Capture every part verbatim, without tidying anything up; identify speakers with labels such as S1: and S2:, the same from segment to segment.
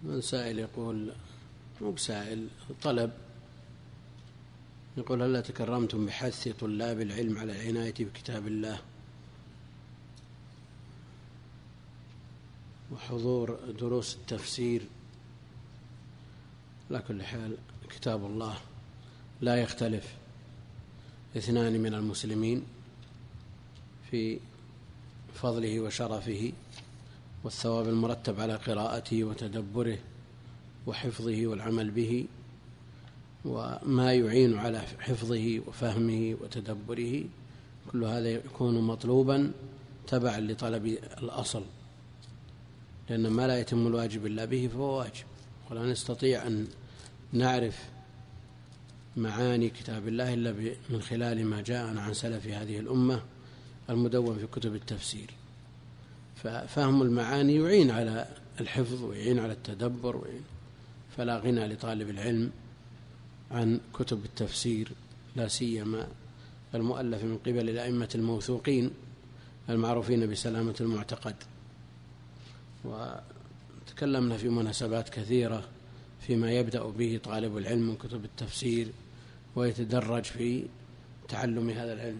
S1: من سائل يقول، مو بسائل، طلب، يقول: هل تكرمتم بحث طلاب العلم على العناية بكتاب الله وحضور دروس التفسير؟ على كل حال كتاب الله لا يختلف اثنان من المسلمين في فضله وشرفه والثواب المرتب على قراءته وتدبره وحفظه والعمل به، وما يعين على حفظه وفهمه وتدبره، كل هذا يكون مطلوبا تبعا لطلب الأصل، لأن ما لا يتم الواجب إلا به فهو واجب. ولا نستطيع أن نعرف معاني كتاب الله إلا من خلال ما جاءنا عن سلف هذه الأمة المدون في كتب التفسير. ففهم المعاني يعين على الحفظ ويعين على التدبر ويعين، فلا غنى لطالب العلم عن كتب التفسير، لا سيما المؤلف من قبل الأئمة الموثوقين المعروفين بسلامة المعتقد. وتكلمنا في مناسبات كثيرة فيما يبدأ به طالب العلم من كتب التفسير ويتدرج في تعلم هذا العلم.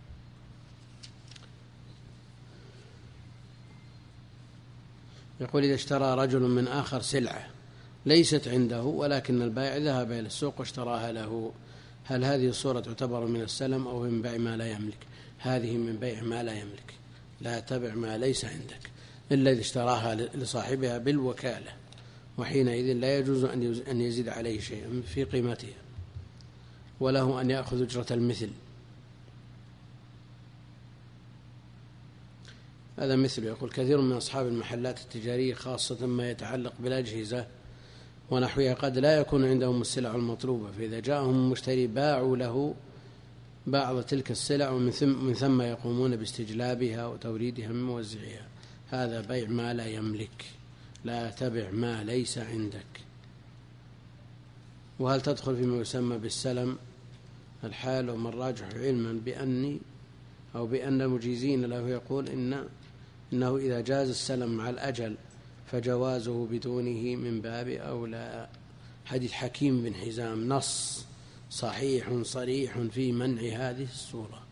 S1: يقول: إذا اشترى رجل من آخر سلعة ليست عنده ولكن البائع ذهب إلى السوق واشتراها له، هل هذه الصورة تعتبر من السلم أو من بيع ما لا يملك؟ هذه من بيع ما لا يملك، لا تبع ما ليس عندك إلا إذا اشتراها لصاحبها بالوكالة، وحينئذ لا يجوز أن يزيد عليه شيئا في قيمتها، وله أن يأخذ أجرة المثل. هذا مثل يقول: كثير من أصحاب المحلات التجارية خاصة ما يتعلق بالأجهزة ونحوها قد لا يكون عندهم السلع المطلوبة، فإذا جاءهم مشتري باعوا له بعض تلك السلع ومن ثم, من ثم يقومون باستجلابها وتوريدها من موزعها. هذا بيع ما لا يملك، لا تبع ما ليس عندك. وهل تدخل فيما يسمى بالسلم الحال؟ ومن راجح علما بأني أو بأن المجيزين له يقول إن إنه إذا جاز السلم مع الأجل فجوازه بدونه من باب أولى. حديث حكيم بن حزام نص صحيح صريح في منع هذه الصورة.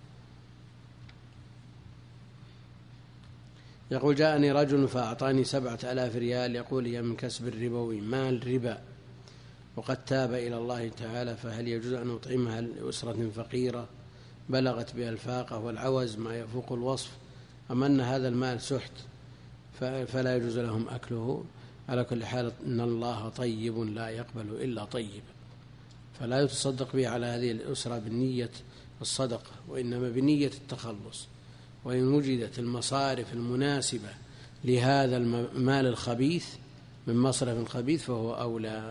S1: يقول: جاءني رجل فأعطاني سبعة آلاف ريال يقول هي من كسب الربوي مال ربا وقد تاب إلى الله تعالى، فهل يجوز أن أطعمها لأسرة فقيرة بلغت بها الفاقة والعوز ما يفوق الوصف، أم أن هذا المال سحت فلا يجوز لهم أكله؟ على كل حال إن الله طيب لا يقبل إلا طيب، فلا يتصدق به على هذه الأسرة بالنية الصدقة، وإنما بنية التخلص. وإن وجدت المصارف المناسبة لهذا المال الخبيث من مصرف خبيث فهو أولى.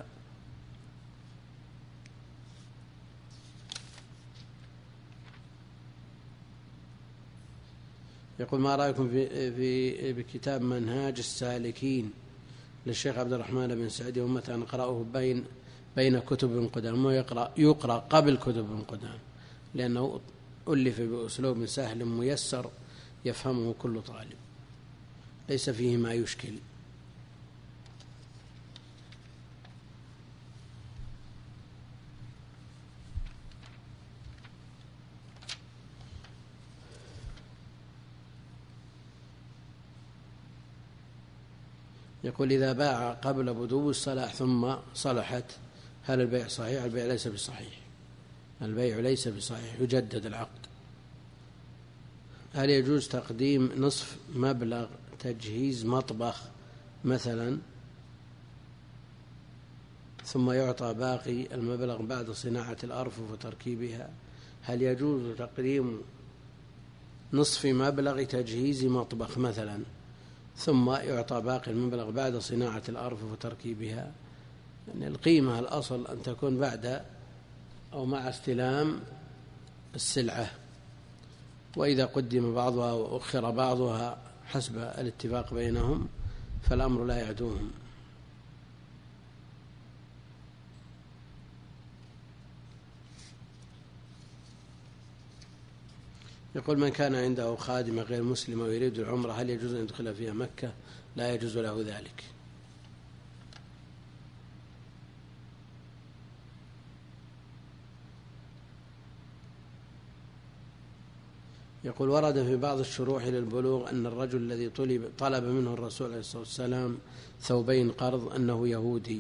S1: يقول: ما رأيكم في, في بكتاب منهاج السالكين للشيخ عبد الرحمن بن سعدي، ومتى نقرأه بين بين كتب ابن قدامة، ويقرأ يقرأ قبل كتب ابن قدامة، لأنه ألف بأسلوب سهل ميسر يفهمه كل طالب، ليس فيه ما يشكل. يقول: إذا باع قبل بدو الصلاح ثم صلحت هل البيع صحيح؟ البيع ليس بصحيح، البيع ليس بصحيح، يجدد العقد. هل يجوز تقديم نصف مبلغ تجهيز مطبخ مثلا ثم يعطى باقي المبلغ بعد صناعة الأرفف وتركيبها؟ هل يجوز تقديم نصف مبلغ تجهيز مطبخ مثلا ثم يعطى باقي المبلغ بعد صناعة الأرفف وتركيبها؟ يعني القيمة الأصل أن تكون بعد أو مع استلام السلعة، وإذا قدم بعضها وأخر بعضها حسب الاتفاق بينهم فالأمر لا يعدوهم. يقول: من كان عنده خادمة غير مسلمة ويريد العمرة هل يجوز أن يدخل فيها مكة؟ لا يجوز له ذلك. يقول ورد في بعض الشروح للبلوغ أن الرجل الذي طلب, طلب منه الرسول عليه الصلاة والسلام ثوبين قرض أنه يهودي،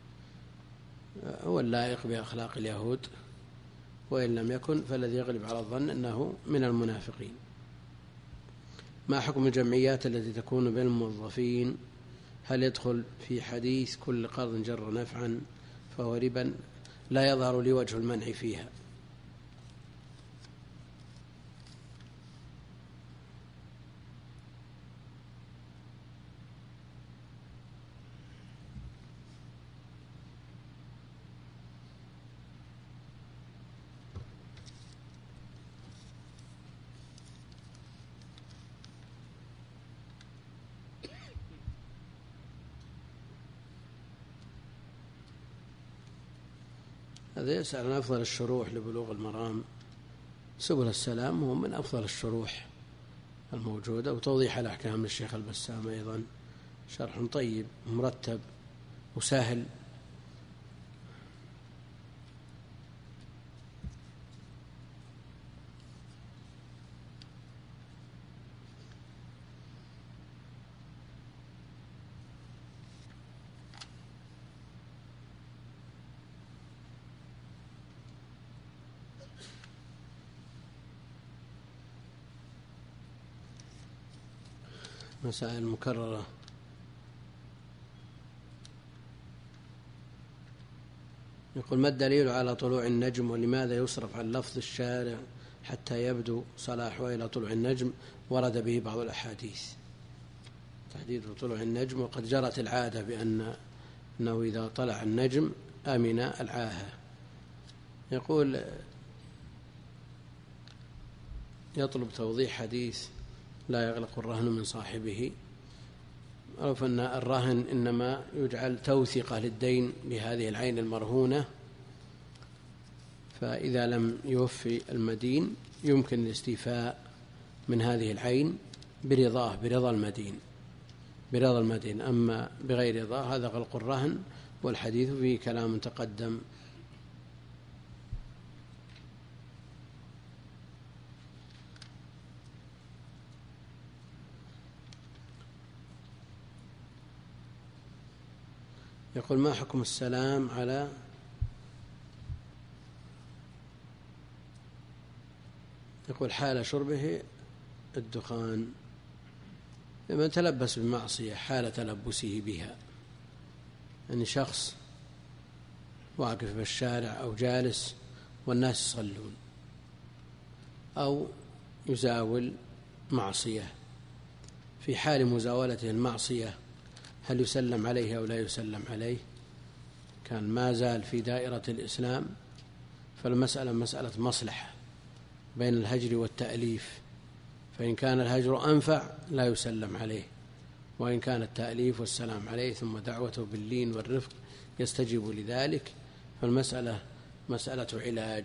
S1: هو اللائق بأخلاق اليهود، وإن لم يكن فالذي يغلب على الظن أنه من المنافقين. ما حكم الجمعيات التي تكون بين الموظفين؟ هل يدخل في حديث كل قرض جر نفعا فهو ربا؟ لا يظهر لي وجه المنع فيها. هذا يسأل عن أفضل الشروح لبلوغ المرام. سبل السلام هو من أفضل الشروح الموجودة، وتوضيح الأحكام للشيخ البسام أيضا شرح طيب مرتب وسهل. مسائل مكررة. يقول ما الدليل على طلوع النجم، ولماذا يصرف عن لفظ الشارع حتى يبدو صلاحه إلى طلوع النجم؟ ورد به بعض الأحاديث تحديد طلوع النجم، وقد جرت العادة بأن أنه إذا طلع النجم أمن العاهة. يقول يطلب توضيح حديث لا يغلق الرهن من صاحبه. عرف أن الرهن إنما يجعل توثيقة للدين بهذه العين المرهونة، فإذا لم يوفي المدين يمكن الاستيفاء من هذه العين برضاه برضا المدين برضا المدين أما بغير رضاه هذا غلق الرهن، والحديث فيه كلام تقدم. يقول ما حكم السلام على يقول حال شربه الدخان لمن تلبس بمعصية حال تلبسه بها، يعني شخص واقف بالشارع أو جالس والناس يصلون، أو يزاول معصية، في حال مزاولته المعصية هل يسلم عليه أو لا يسلم عليه؟ كان ما زال في دائرة الإسلام فالمسألة مسألة مصلحة بين الهجر والتأليف، فإن كان الهجر أنفع لا يسلم عليه، وإن كان التأليف والسلام عليه ثم دعوته باللين والرفق يستجيب لذلك، فالمسألة مسألة علاج.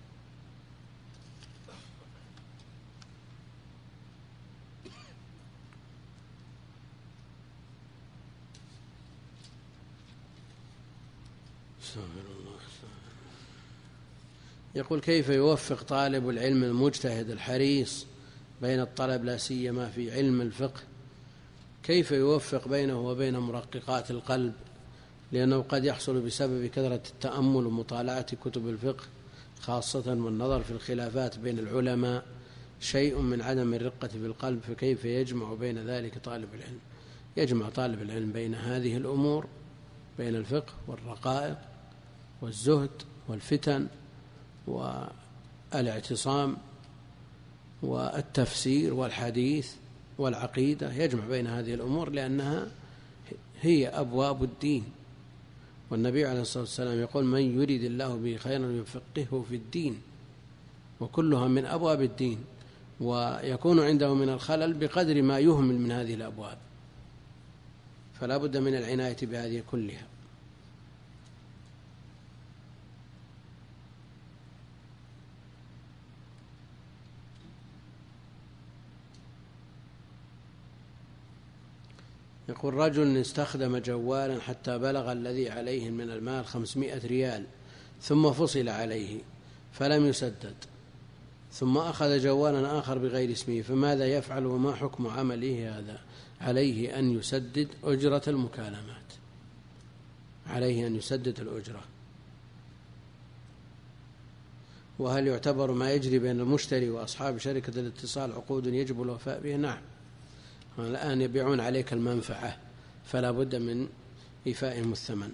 S1: يقول كيف يوفق طالب العلم المجتهد الحريص بين الطلب لا سيما في علم الفقه، كيف يوفق بينه وبين مرققات القلب؟ لأنه قد يحصل بسبب كثرة التأمل ومطالعة كتب الفقه خاصة والنظر في الخلافات بين العلماء شيء من عدم الرقة في القلب، فكيف يجمع بين ذلك طالب العلم؟ يجمع طالب العلم بين هذه الأمور، بين الفقه والرقائق والزهد والفتن والاعتصام والتفسير والحديث والعقيدة، يجمع بين هذه الأمور لأنها هي أبواب الدين، والنبي عليه الصلاة والسلام يقول من يريد الله به خيرا يفقهه في الدين، وكلها من أبواب الدين، ويكون عنده من الخلل بقدر ما يهمل من هذه الأبواب، فلا بد من العناية بهذه كلها. يقول رجل استخدم جوالا حتى بلغ الذي عليه من المال خمسمائة ريال ثم فصل عليه فلم يسدد، ثم أخذ جوالا آخر بغير اسمه فماذا يفعل وما حكم عمله هذا؟ عليه أن يسدد أجرة المكالمات، عليه أن يسدد الأجرة. وهل يعتبر ما يجري بين المشتري وأصحاب شركة الاتصال عقود يجب الوفاء بها؟ نعم، الآن يبيعون عليك المنفعة فلا بد من إيفائهم الثمن.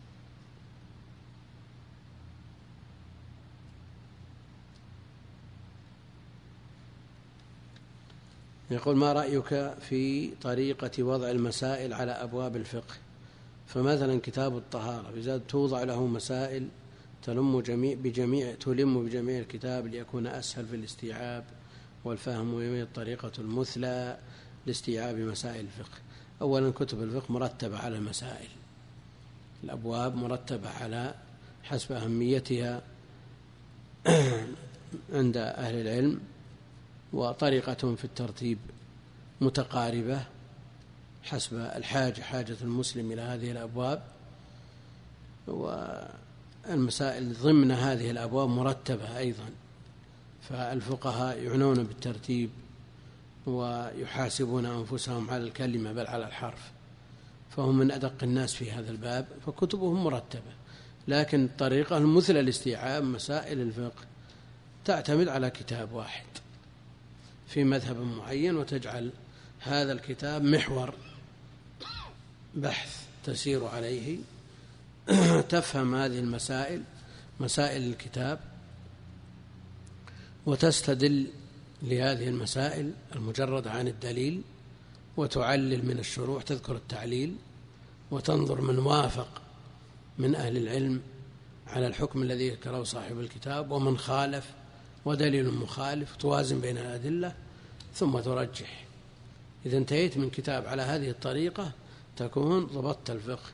S1: يقول: ما رأيك في طريقة وضع المسائل على أبواب الفقه؟ فمثلا كتاب الطهارة بزاد توضع له مسائل تلم جميع بجميع تلم بجميع الكتاب ليكون أسهل في الاستيعاب والفهم، وهي الطريقة المثلى لاستيعاب مسائل الفقه. أولا كتب الفقه مرتبة على المسائل، الأبواب مرتبة على حسب أهميتها عند أهل العلم، وطريقتهم في الترتيب متقاربة حسب الحاجة حاجة المسلم إلى هذه الأبواب، والمسائل ضمن هذه الأبواب مرتبة أيضا، فالفقهاء يعنون بالترتيب ويحاسبون أنفسهم على الكلمة بل على الحرف، فهم من أدق الناس في هذا الباب، فكتبهم مرتبة. لكن الطريقة المثلى لاستيعاب مسائل الفقه تعتمد على كتاب واحد في مذهب معين، وتجعل هذا الكتاب محور بحث تسير عليه تفهم هذه المسائل مسائل الكتاب، وتستدل لهذه المسائل المجردة عن الدليل، وتعلل من الشروح تذكر التعليل، وتنظر من وافق من أهل العلم على الحكم الذي ذكره صاحب الكتاب ومن خالف ودليل مخالف، توازن بين الأدلة ثم ترجح. إذا انتهيت من كتاب على هذه الطريقة تكون ضبطت الفقه.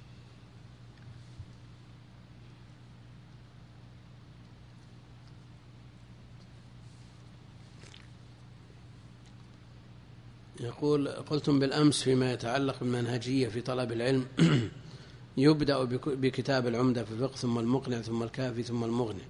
S1: يقول: قلتم بالأمس فيما يتعلق بالمنهجية في طلب العلم يبدأ بكتاب العمدة في الفقه ثم المقنع ثم الكافي ثم المغني،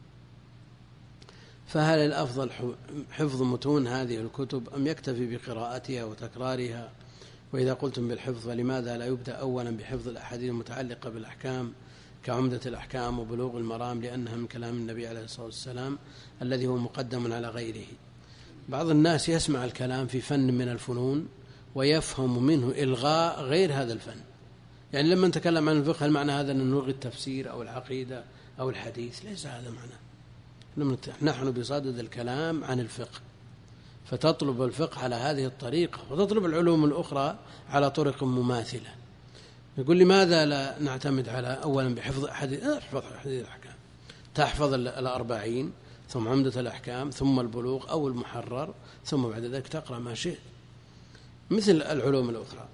S1: فهل الأفضل حفظ متون هذه الكتب أم يكتفي بقراءتها وتكرارها؟ وإذا قلتم بالحفظ فلماذا لا يبدأ أولا بحفظ الأحاديث المتعلقة بالأحكام كعمدة الأحكام وبلوغ المرام لأنها من كلام النبي عليه الصلاة والسلام الذي هو مقدم على غيره؟ بعض الناس يسمع الكلام في فن من الفنون ويفهم منه إلغاء غير هذا الفن. يعني لما نتكلم عن الفقه هل معنى هذا أن نلغي التفسير أو العقيدة أو الحديث؟ ليس هذا معنى. نحن بصدد الكلام عن الفقه، فتطلب الفقه على هذه الطريقة وتطلب العلوم الأخرى على طرق مماثلة. يقول: لماذا لا نعتمد على أولا بحفظ أحاديث الأحكام، تحفظ الأربعين ثم عمدة الأحكام ثم البلوغ أو المحرر ثم بعد ذلك تقرأ ما شئت مثل العلوم الأخرى.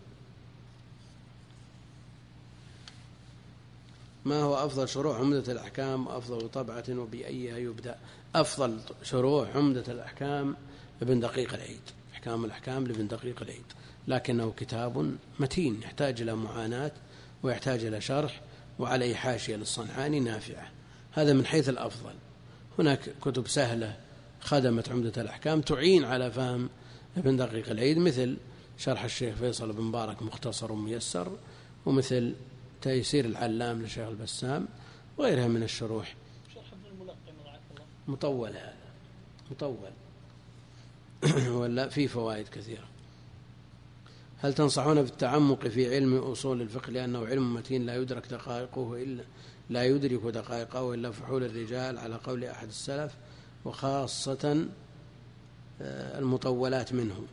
S1: ما هو أفضل شروح عمدة الأحكام وأفضل طبعة وبأيها يبدأ؟ أفضل شروح عمدة الأحكام لابن دقيق العيد، أحكام الأحكام لابن دقيق العيد، لكنه كتاب متين يحتاج إلى معاناة ويحتاج إلى شرح، وعليه حاشية للصنعاني نافعة. هذا من حيث الأفضل. هناك كتب سهلة خدمت عمدة الأحكام تعين على فهم ابن دقيق العيد، مثل شرح الشيخ فيصل بن مبارك مختصر ميسر، ومثل تيسير العلام للشيخ البسام، وغيرها من الشروح. مطول هذا مطول ولا في فوائد كثيرة. هل تنصحون بالتعمق في علم أصول الفقه لأنه علم متين لا يدرك دقائقه إلا لا يدرك دقائقه إلا فحول الرجال على قول أحد السلف، وخاصة المطولات منه؟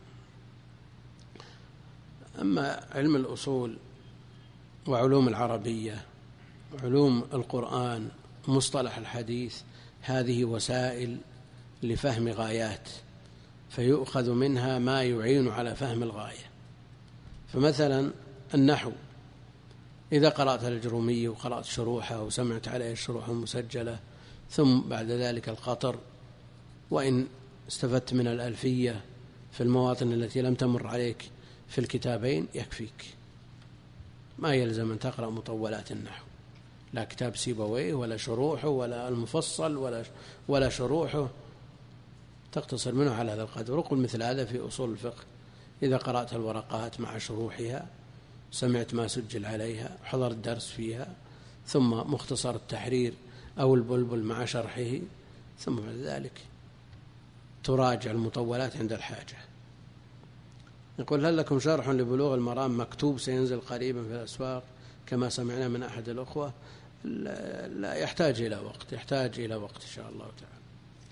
S1: أما علم الأصول وعلوم العربية وعلوم القرآن مصطلح الحديث هذه وسائل لفهم غايات، فيؤخذ منها ما يعين على فهم الغاية. فمثلا النحو إذا قرأت الجرومية وقرأت شروحها وسمعت عليه الشروح المسجلة، ثم بعد ذلك القطر، وإن استفدت من الألفية في المواطن التي لم تمر عليك في الكتابين يكفيك، ما يلزم أن تقرأ مطولات النحو، لا كتاب سيبويه ولا شروحه ولا المفصل ولا ولا شروحه تقتصر منه على هذا القدر. وقل مثل هذا في أصول الفقه، إذا قرأت الورقات مع شروحها، سمعت ما سجل عليها، حضرت درس فيها، ثم مختصر التحرير أو البلبل مع شرحه، ثم بعد ذلك تراجع المطولات عند الحاجة. يقول: هل لكم شرح لبلوغ المرام مكتوب سينزل قريبا في الأسواق كما سمعنا من أحد الأخوة؟ لا، يحتاج إلى وقت، يحتاج إلى وقت إن شاء الله تعالى.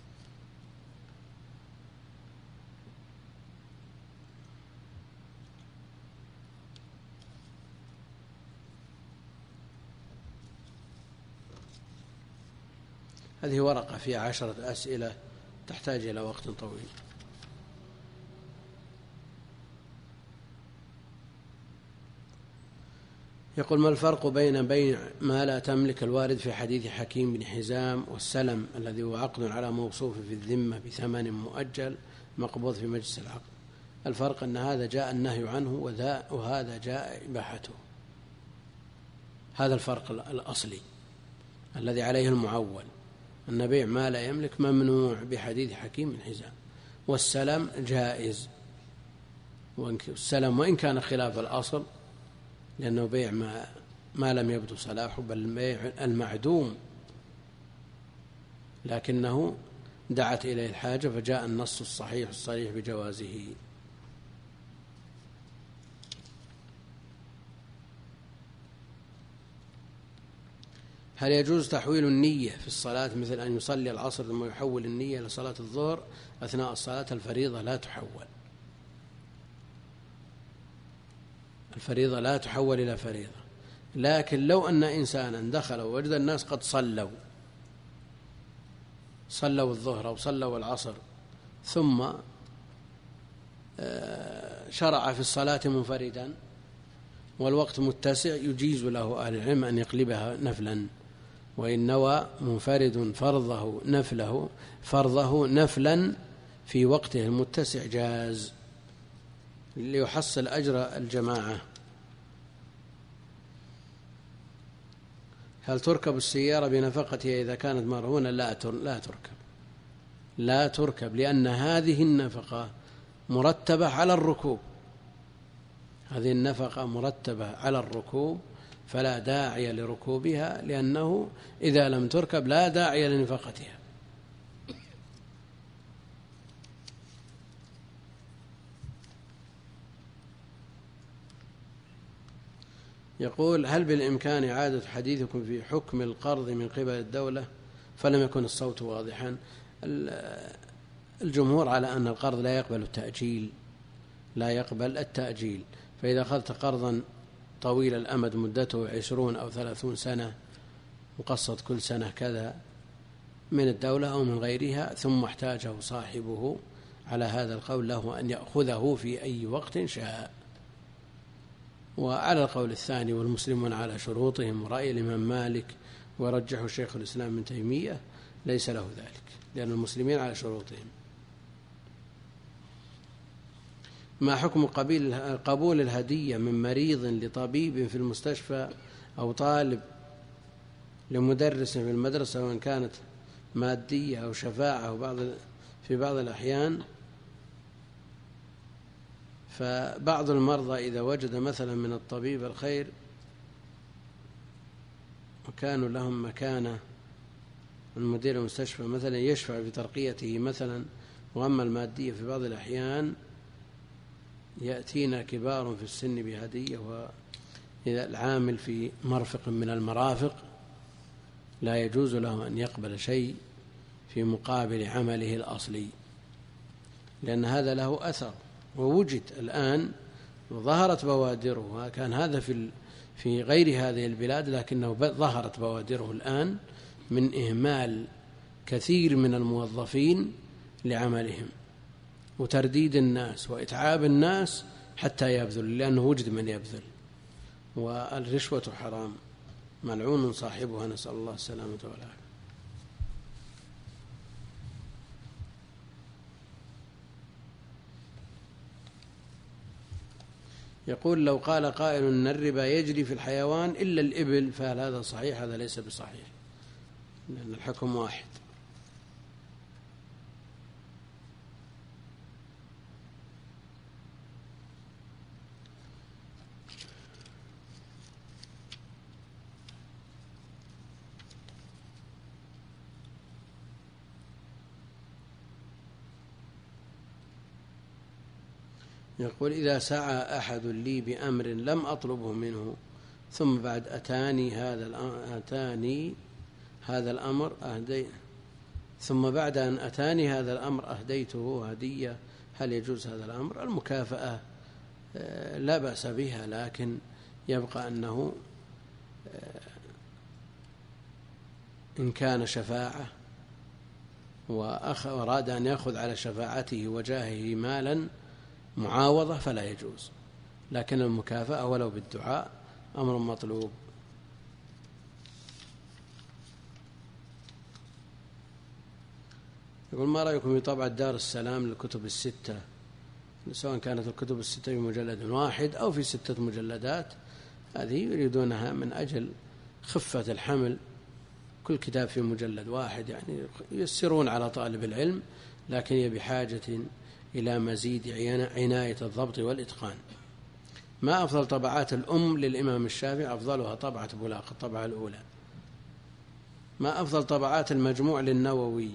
S1: هذه ورقة فيها عشرة أسئلة تحتاج إلى وقت طويل. يقول: ما الفرق بين بيع ما لا تملك الوارد في حديث حكيم بن حزام والسلم الذي هو عقد على موصوف في الذمة بثمن مؤجل مقبوض في مجلس العقد؟ الفرق أن هذا جاء النهي عنه وهذا جاء إباحته. هذا الفرق الأصلي الذي عليه المعول، أن بيع ما لا يملك ممنوع بحديث حكيم بن حزام، والسلم جائز. والسلم وإن كان خلاف الأصل، لأنه بيع ما, ما لم يبدو صلاحه، بل بيع المعدوم، لكنه دعت إليه الحاجة فجاء النص الصحيح الصريح بجوازه. هل يجوز تحويل النية في الصلاة، مثل أن يصلي العصر ثم يحول النية لصلاة الظهر أثناء الصلاة؟ الفريضة لا تحول، الفريضة لا تحول إلى فريضة. لكن لو أن إنسانا دخل ووجد الناس قد صلوا صلوا الظهر أو صلوا العصر، ثم شرع في الصلاة منفردا والوقت متسع، يجيز له أهل العلم أن يقلبها نفلا، وإن نوى منفرد فرضه نفله فرضه نفلا في وقته المتسع جاز ليحصل أجر الجماعة. هل تركب السيارة بنفقتها إذا كانت مرهونة؟ لا لا تركب، لا تركب، لأن هذه النفقة مرتبة على الركوب، هذه النفقة مرتبة على الركوب، فلا داعي لركوبها، لأنه إذا لم تركب لا داعي لنفقتها. يقول: هل بالإمكان إعادة حديثكم في حكم القرض من قبل الدولة فلم يكن الصوت واضحا؟ الجمهور على أن القرض لا يقبل التأجيل، لا يقبل التأجيل، فإذا أخذت قرضا طويل الأمد مدته عشرون أو ثلاثون سنة مقسط كل سنة كذا من الدولة أو من غيرها، ثم احتاجه صاحبه، على هذا القول له أن يأخذه في أي وقت شاء. وعلى القول الثاني والمسلمون على شروطهم، ورأي الإمام مالك ورجحه شيخ الإسلام ابن تيمية، ليس له ذلك، لأن المسلمين على شروطهم. ما حكم قبول الهدية من مريض لطبيب في المستشفى أو طالب لمدرس في المدرسة، وإن كانت مادية أو شفاعة وبعض في بعض الأحيان؟ فبعض المرضى إذا وجد مثلا من الطبيب الخير وكانوا لهم مكانة من مدير المستشفى مثلا يشفع في ترقيته مثلا، وأما المادية في بعض الأحيان يأتينا كبار في السن بهدية، وإذا العامل في مرفق من المرافق لا يجوز له أن يقبل شيء في مقابل عمله الأصلي، لأن هذا له أثر ووجد الآن وظهرت بوادره. كان هذا في في غير هذه البلاد، لكنه ظهرت بوادره الآن من إهمال كثير من الموظفين لعملهم وترديد الناس وإتعاب الناس حتى يبذل، لأنه وجد من يبذل. والرشوة حرام ملعون صاحبها، نسأل الله السلامة والعافية. يقول: لو قال قائل أن الربا يجري في الحيوان إلا الإبل، فهل هذا صحيح؟ هذا ليس بصحيح، لأن الحكم واحد. يقول إذا سعى أحد لي بأمر لم أطلبه منه ثم بعد أتاني هذا أتاني هذا الأمر أهدي ثم بعد أن أتاني هذا الأمر أهديته هدية، هل يجوز هذا الأمر؟ المكافأة لا بأس بها، لكن يبقى أنه إن كان شفاعة وأراد أن يأخذ على شفاعته وجاهه مالا معاوضة فلا يجوز، لكن المكافأة ولو بالدعاء أمر مطلوب. يقول ما رأيكم في طبعة دار السلام للكتب الستة، سواء كانت الكتب الستة في مجلد واحد أو في ستة مجلدات؟ هذه يريدونها من أجل خفة الحمل، كل كتاب في مجلد واحد، يعني يسرون على طالب العلم، لكن هي بحاجة إلى مزيد عناية الضبط والإتقان. ما أفضل طبعات الأم للإمام الشافعي؟ أفضلها طبعة بولاق الطبعة الأولى. ما أفضل طبعات المجموع للنووي؟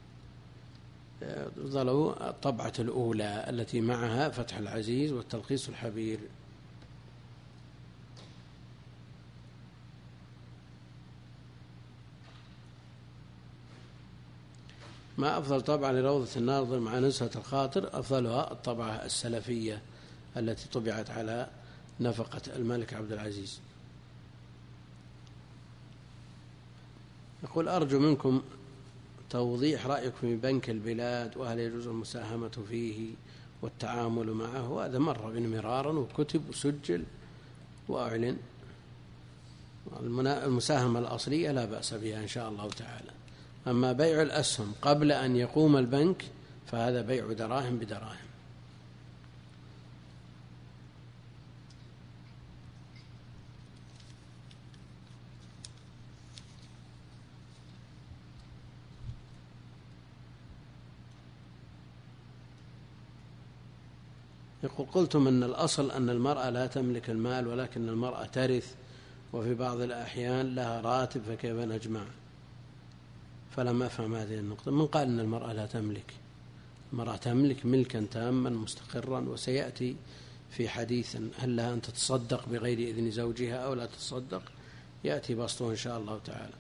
S1: أفضله الطبعة الأولى التي معها فتح العزيز والتلخيص الحبير. ما أفضل طبعة لروضة الناظر مع نزهة الخاطر؟ أفضلها الطبعة السلفية التي طبعت على نفقة الملك عبد العزيز. يقول أرجو منكم توضيح رأيكم في بنك البلاد، وهل يجوز المساهمة فيه والتعامل معه؟ وهذا مر بنا مرارا وكتب وسجل وأعلن. المساهمة الأصلية لا بأس بها إن شاء الله تعالى. أما بيع الأسهم قبل أن يقوم البنك فهذا بيع دراهم بدراهم. يقول قلتم أن الأصل أن المرأة لا تملك المال ولكن المرأة ترث، وفي بعض الأحيان لها راتب، فكيف نجمع؟ فلم أفهم هذه النقطة. من قال أن المرأة لا تملك؟ المرأة تملك ملكا تاما مستقرا، وسيأتي في حديث هل لها أن تتصدق بغير إذن زوجها أو لا تتصدق، يأتي بسطه إن شاء الله تعالى.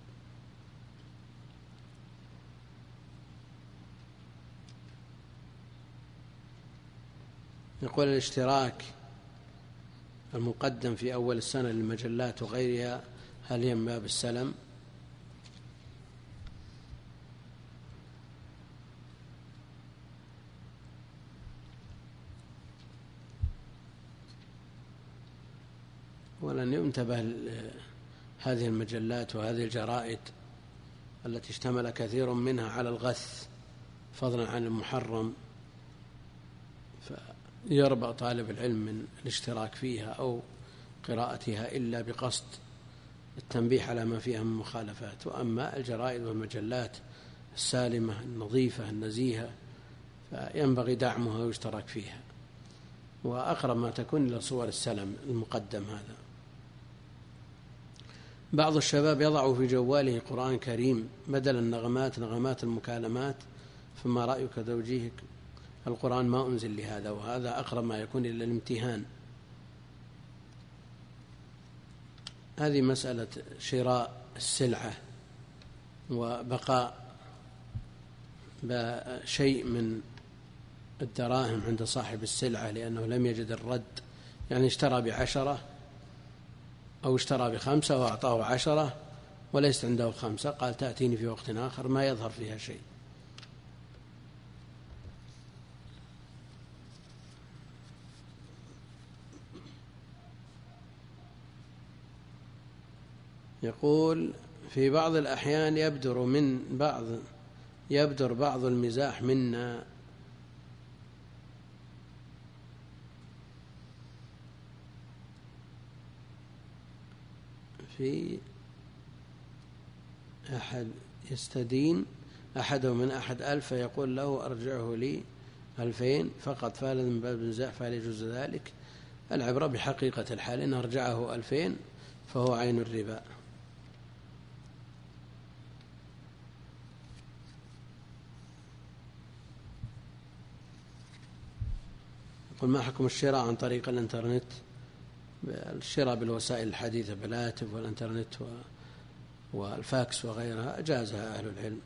S1: يقول الاشتراك المقدم في أول السنة للمجلات وغيرها هل هي من باب السلم؟ ولن ينتبه هذه المجلات وهذه الجرائد التي اشتمل كثير منها على الغث فضلا عن المحرم، فيربى طالب العلم من الاشتراك فيها أو قراءتها إلا بقصد التنبيه على ما فيها من مخالفات. وأما الجرائد والمجلات السالمة النظيفة النزيهة فينبغي دعمها ويشترك فيها، وأقرب ما تكون إلى صور السلم المقدم هذا. بعض الشباب يضع في جواله قرآن كريم بدل النغمات نغمات المكالمات، فما رأيك توجيهك؟ القرآن ما أنزل لهذا، وهذا أقرب ما يكون إلى الامتهان. هذه مسألة شراء السلعة وبقاء بشيء من الدراهم عند صاحب السلعة لأنه لم يجد الرد، يعني اشترى بعشرة أو اشترى بخمسة وأعطاه عشرة وليس عنده خمسة، قال تأتيني في وقت آخر، ما يظهر فيها شيء. يقول في بعض الأحيان يبدر من بعض يبدر بعض المزاح منا في أحد يستدين أحده من أحد ألف فيقول له أرجعه لي ألفين فقط، فهذا من باب المزاح فهل يجوز ذلك؟ العبرة بحقيقة الحال، إن أرجعه ألفين فهو عين الربا. يقول ما حكم الشراء عن طريق الانترنت؟ الشراء بالوسائل الحديثة بالهاتف والانترنت والفاكس وغيرها أجازها أهل العلم.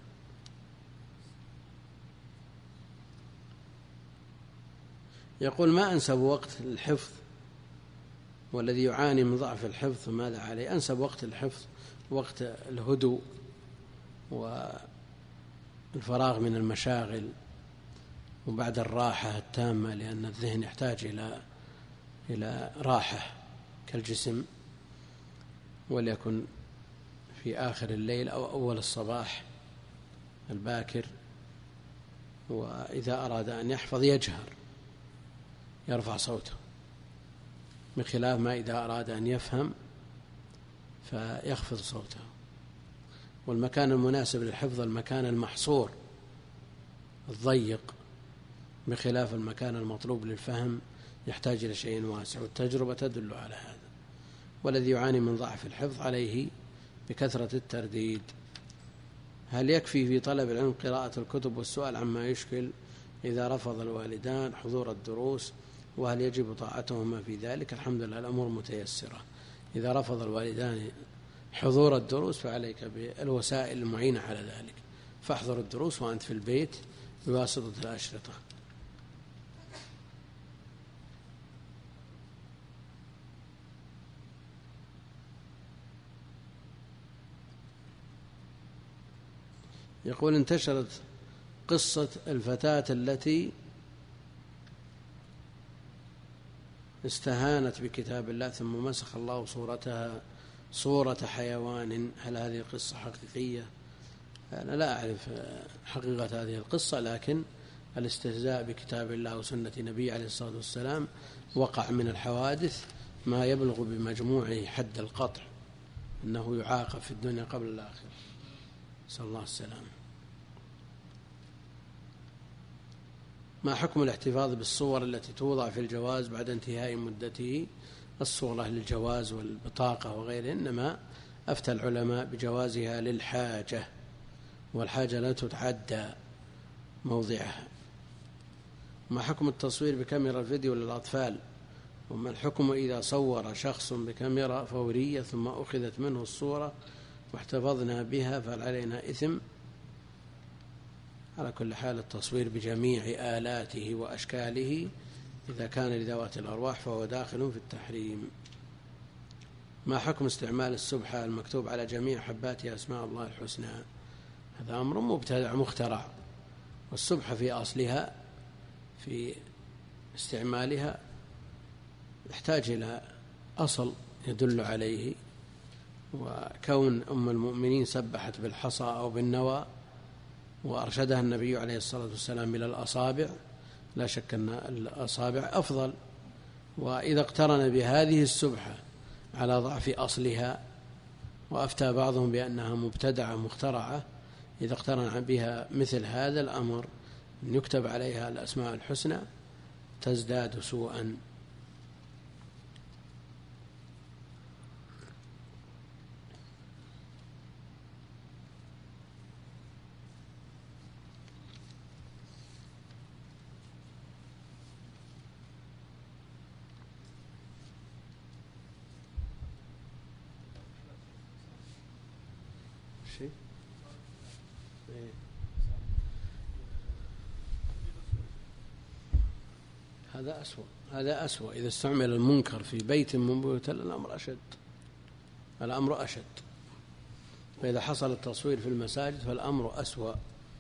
S1: يقول ما أنسب وقت الحفظ والذي يعاني من ضعف الحفظ ماذا عليه؟ أنسب وقت الحفظ وقت الهدوء والفراغ من المشاغل وبعد الراحة التامة، لأن الذهن يحتاج إلى إلى راحة كالجسم، وليكن في آخر الليل أو أول الصباح الباكر. وإذا أراد أن يحفظ يجهر يرفع صوته، بخلاف ما إذا أراد أن يفهم فيخفض صوته. والمكان المناسب للحفظ المكان المحصور الضيق، بخلاف المكان المطلوب للفهم يحتاج إلى شيء واسع، والتجربة تدل على هذا. والذي يعاني من ضعف الحفظ عليه بكثرة الترديد. هل يكفي في طلب العلم قراءة الكتب والسؤال عما يشكل إذا رفض الوالدان حضور الدروس، وهل يجب طاعتهما في ذلك؟ الحمد لله الأمور متيسرة. إذا رفض الوالدان حضور الدروس فعليك بالوسائل المعينة على ذلك، فاحضر الدروس وأنت في البيت بواسطة الأشرطة. يقول انتشرت قصة الفتاة التي استهانت بكتاب الله ثم مسخ الله صورتها صورة حيوان، هل هذه قصة حقيقية؟ أنا لا أعرف حقيقة هذه القصة، لكن الاستهزاء بكتاب الله وسنة نبي عليه الصلاة والسلام وقع من الحوادث ما يبلغ بمجموعه حد القطع، إنه يعاقب في الدنيا قبل الآخرة، نسأل الله السلام. ما حكم الاحتفاظ بالصور التي توضع في الجواز بعد انتهاء مدته؟ الصورة للجواز والبطاقة وغيره، إنما أفتى العلماء بجوازها للحاجة، والحاجة لا تتعدى موضعها. ما حكم التصوير بكاميرا الفيديو للأطفال؟ وما الحكم إذا صور شخص بكاميرا فورية ثم أخذت منه الصورة واحتفظنا بها، فهل علينا إثم؟ على كل حال التصوير بجميع آلاته وأشكاله إذا كان لذوات الأرواح فهو داخل في التحريم. ما حكم استعمال السبحة المكتوب على جميع حباتها أسماء الله الحسنى؟ هذا أمر مبتدع مخترع، والسبحة في أصلها في استعمالها يحتاج إلى أصل يدل عليه، وكون أم المؤمنين سبحت بالحصى أو بالنوى وأرشدها النبي عليه الصلاة والسلام إلى الأصابع، لا شك أن الأصابع أفضل. وإذا اقترن بهذه السبحة على ضعف أصلها، وأفتى بعضهم بأنها مبتدعة مخترعة، إذا اقترن بها مثل هذا الأمر أن يكتب عليها الأسماء الحسنى تزداد سوءا. شيء هذا أسوأ، هذا أسوأ. إذا استعمل المنكر في بيت من بيوت الأمر أشد، الأمر أشد. فإذا حصل التصوير في المساجد فالأمر أسوأ.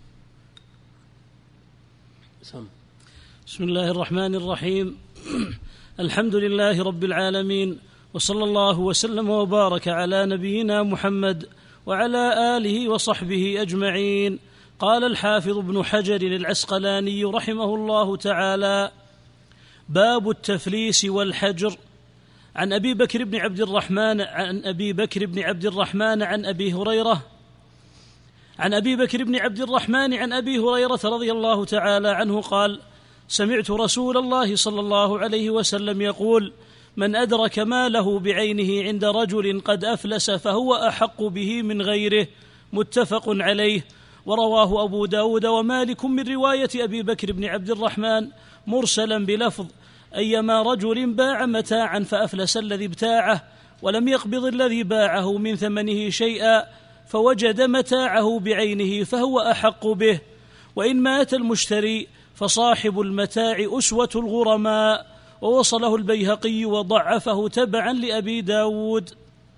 S1: سم.
S2: بسم الله الرحمن الرحيم. الحمد لله رب العالمين، وصلى الله وسلم وبارك على نبينا محمد وعلى آله وصحبه أجمعين. قال الحافظ ابن حجر العسقلاني رحمه الله تعالى: باب التفليس والحجر. عن أبي بكر بن عبد الرحمن عن أبي بكر بن عبد الرحمن عن أبي هريرة عن أبي بكر بن عبد الرحمن عن أبي هريرة رضي الله تعالى عنه قال: سمعت رسول الله صلى الله عليه وسلم يقول: من أدرك ماله بعينه عند رجل قد أفلس فهو أحق به من غيره. متفق عليه. ورواه أبو داود ومالك من رواية أبي بكر بن عبد الرحمن مرسلا بلفظ: أيما رجل باع متاعا فأفلس الذي ابتاعه ولم يقبض الذي باعه من ثمنه شيئا فوجد متاعه بعينه فهو أحق به، وإن مات المشتري فصاحب المتاع أسوة الغرماء. ووصله البيهقي وضعفه تبعا لأبي داود.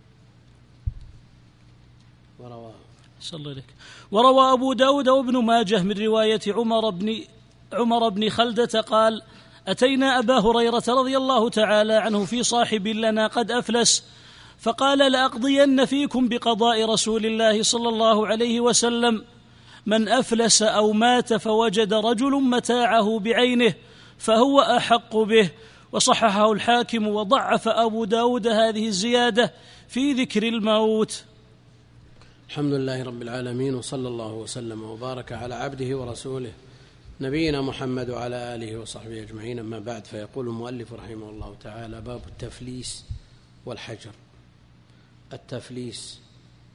S1: وروى
S2: صلى لك. وروى أبو داود وابن ماجه من رواية عمر بن عمر بن خلدة قال: أتينا أبا هريرة رضي الله تعالى عنه في صاحب لنا قد أفلس، فقال: لأقضين فيكم بقضاء رسول الله صلى الله عليه وسلم: من أفلس أو مات فوجد رجل متاعه بعينه فهو أحق به. وصححه الحاكم وضعف أبو داود هذه الزيادة في ذكر الموت.
S1: الحمد لله رب العالمين، وصلى الله وسلم وبارك على عبده ورسوله نبينا محمد وعلى آله وصحبه أجمعين. أما بعد، فيقول المؤلف رحمه الله تعالى: باب التفليس والحجر. التفليس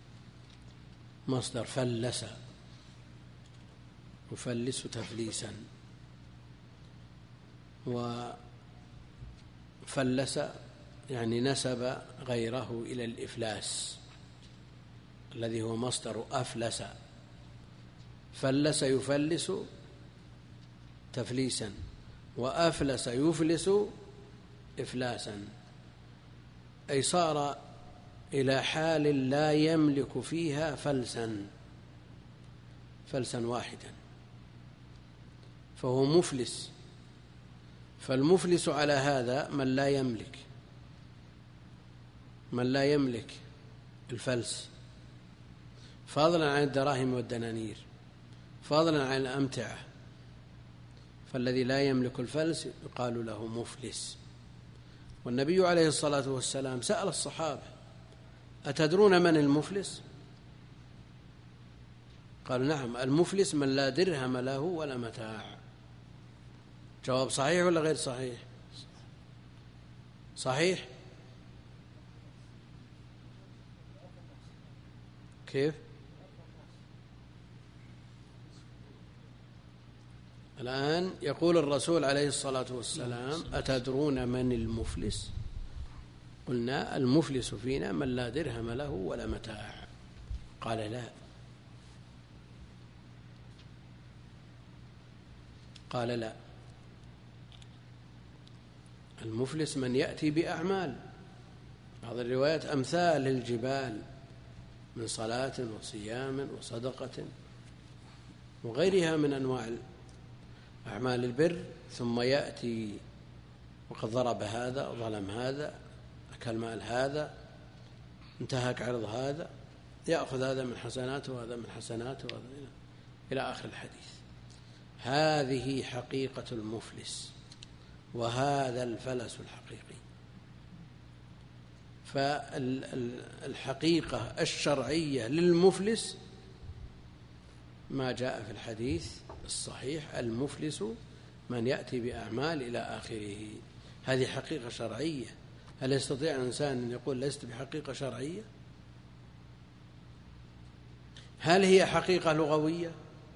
S1: مصدر فلس، يفلس تفليسا، وفلس يعني نسب غيره إلى الإفلاس الذي هو مصدر أفلس. فلس يفلس تفليسا، وأفلس يفلس إفلاسا، أي صار إلى حال لا يملك فيها فلسا فلسا واحدا، فهو مفلس. فالمفلس على هذا من لا يملك من لا يملك الفلس، فضلا عن الدراهم والدنانير، فضلا عن الأمتعة. فالذي لا يملك الفلس يقال له مفلس. والنبي عليه الصلاة والسلام سأل الصحابة: أتدرون من المفلس؟ قالوا: نعم، المفلس من لا درهم له ولا متاع. جواب صحيح ولا غير صحيح؟ صحيح. كيف؟ الآن يقول الرسول عليه الصلاة والسلام: أتدرون من المفلس؟ قلنا: المفلس فينا من لا درهم له ولا متاع. قال: لا. قال: لا، المفلس من يأتي بأعمال، بعض الروايات أمثال الجبال من صلاة وصيام وصدقة وغيرها من أنواع أعمال البر، ثم يأتي وقد ضرب هذا، ظلم هذا، أكل مال هذا، انتهك عرض هذا، يأخذ هذا من حسناته وهذا من حسناته وهذا إلى آخر الحديث. هذه حقيقة المفلس، وهذا الفلس الحقيقي. فالحقيقة الشرعية للمفلس ما جاء في الحديث الصحيح: المفلس من يأتي بأعمال إلى آخره. هذه حقيقة شرعية. هل يستطيع الإنسان أن يقول ليست بحقيقة شرعية؟ هل هي حقيقة لغوية؟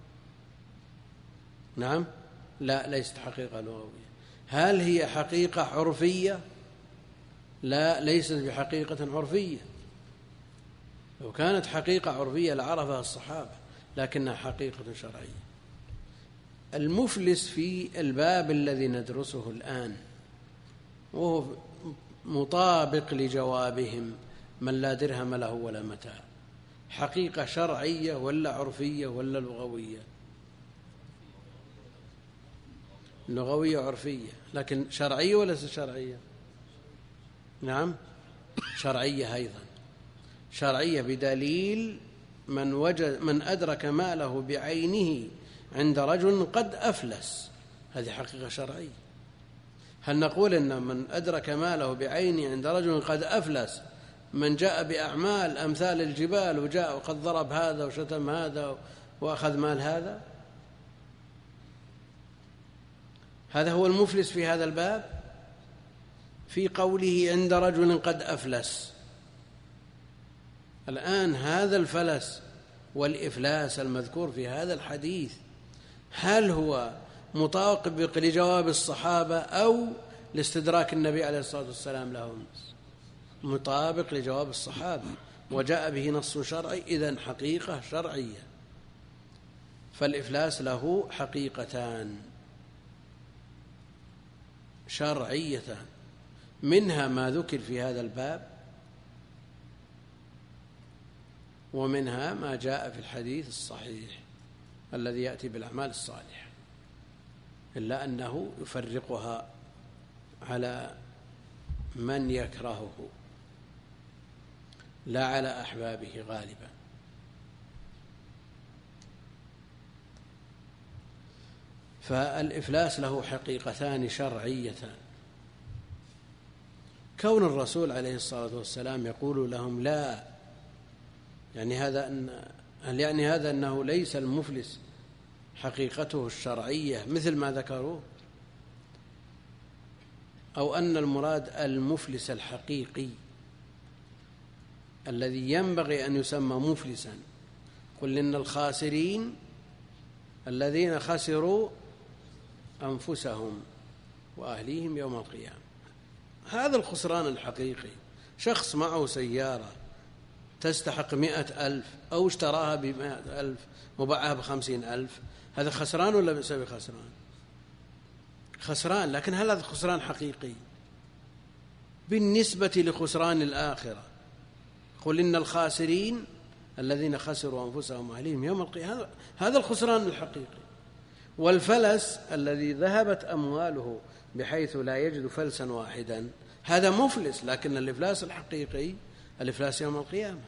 S1: نعم، لا، ليست حقيقة لغوية. هل هي حقيقة عرفية؟ لا، ليست بحقيقة عرفية. لو كانت حقيقة عرفية لعرفها الصحابة، لكنها حقيقة شرعية. المفلس في الباب الذي ندرسه الآن وهو مطابق لجوابهم: من لا درهم له ولا متاع. حقيقة شرعية ولا عرفية ولا لغوية؟ لغوية عرفية، لكن شرعية ولا شرعية؟ نعم، شرعية أيضا. شرعية بدليل من وجد من أدرك ماله بعينه عند رجل قد أفلس، هذه حقيقة شرعية. هل نقول إن من أدرك ماله بعينه عند رجل قد أفلس من جاء بأعمال أمثال الجبال وجاء وقد ضرب هذا وشتم هذا وأخذ مال هذا؟ هذا هو المفلس في هذا الباب، في قوله عند رجل قد أفلس. الآن هذا الفلس والإفلاس المذكور في هذا الحديث، هل هو مطابق لجواب الصحابة أو لاستدراك النبي عليه الصلاة والسلام لهم، مطابق لجواب الصحابة، وجاء به نص شرعي، إذن حقيقة شرعية. فالإفلاس له حقيقتان شرعيتان، منها ما ذكر في هذا الباب، ومنها ما جاء في الحديث الصحيح الذي يأتي بالأعمال الصالحة، إلا أنه يفرقها على من يكرهه لا على أحبابه غالبا. فالإفلاس له حقيقتان شرعيتان. كون الرسول عليه الصلاة والسلام يقول لهم لا، يعني هذا أن هل يعني هذا أنه ليس المفلس حقيقته الشرعية مثل ما ذكروا، أو أن المراد المفلس الحقيقي الذي ينبغي أن يسمى مفلسا؟ قل إن الخاسرين الذين خسروا أنفسهم وأهليهم يوم القيامة. هذا الخسران الحقيقي. شخص معه سيارة تستحق مئة ألف أو اشتراها بمئة ألف وباعها بخمسين ألف، هذا خسران ولا بسبب خسران؟ خسران. لكن هل هذا خسران حقيقي بالنسبة لخسران الآخرة؟ قل إن الخاسرين الذين خسروا أنفسهم وأهليهم يوم القيامة، هذا الخسران الحقيقي. والفلس الذي ذهبت أمواله بحيث لا يجد فلسا واحدا، هذا مفلس. لكن الإفلاس الحقيقي الإفلاس يوم القيامة.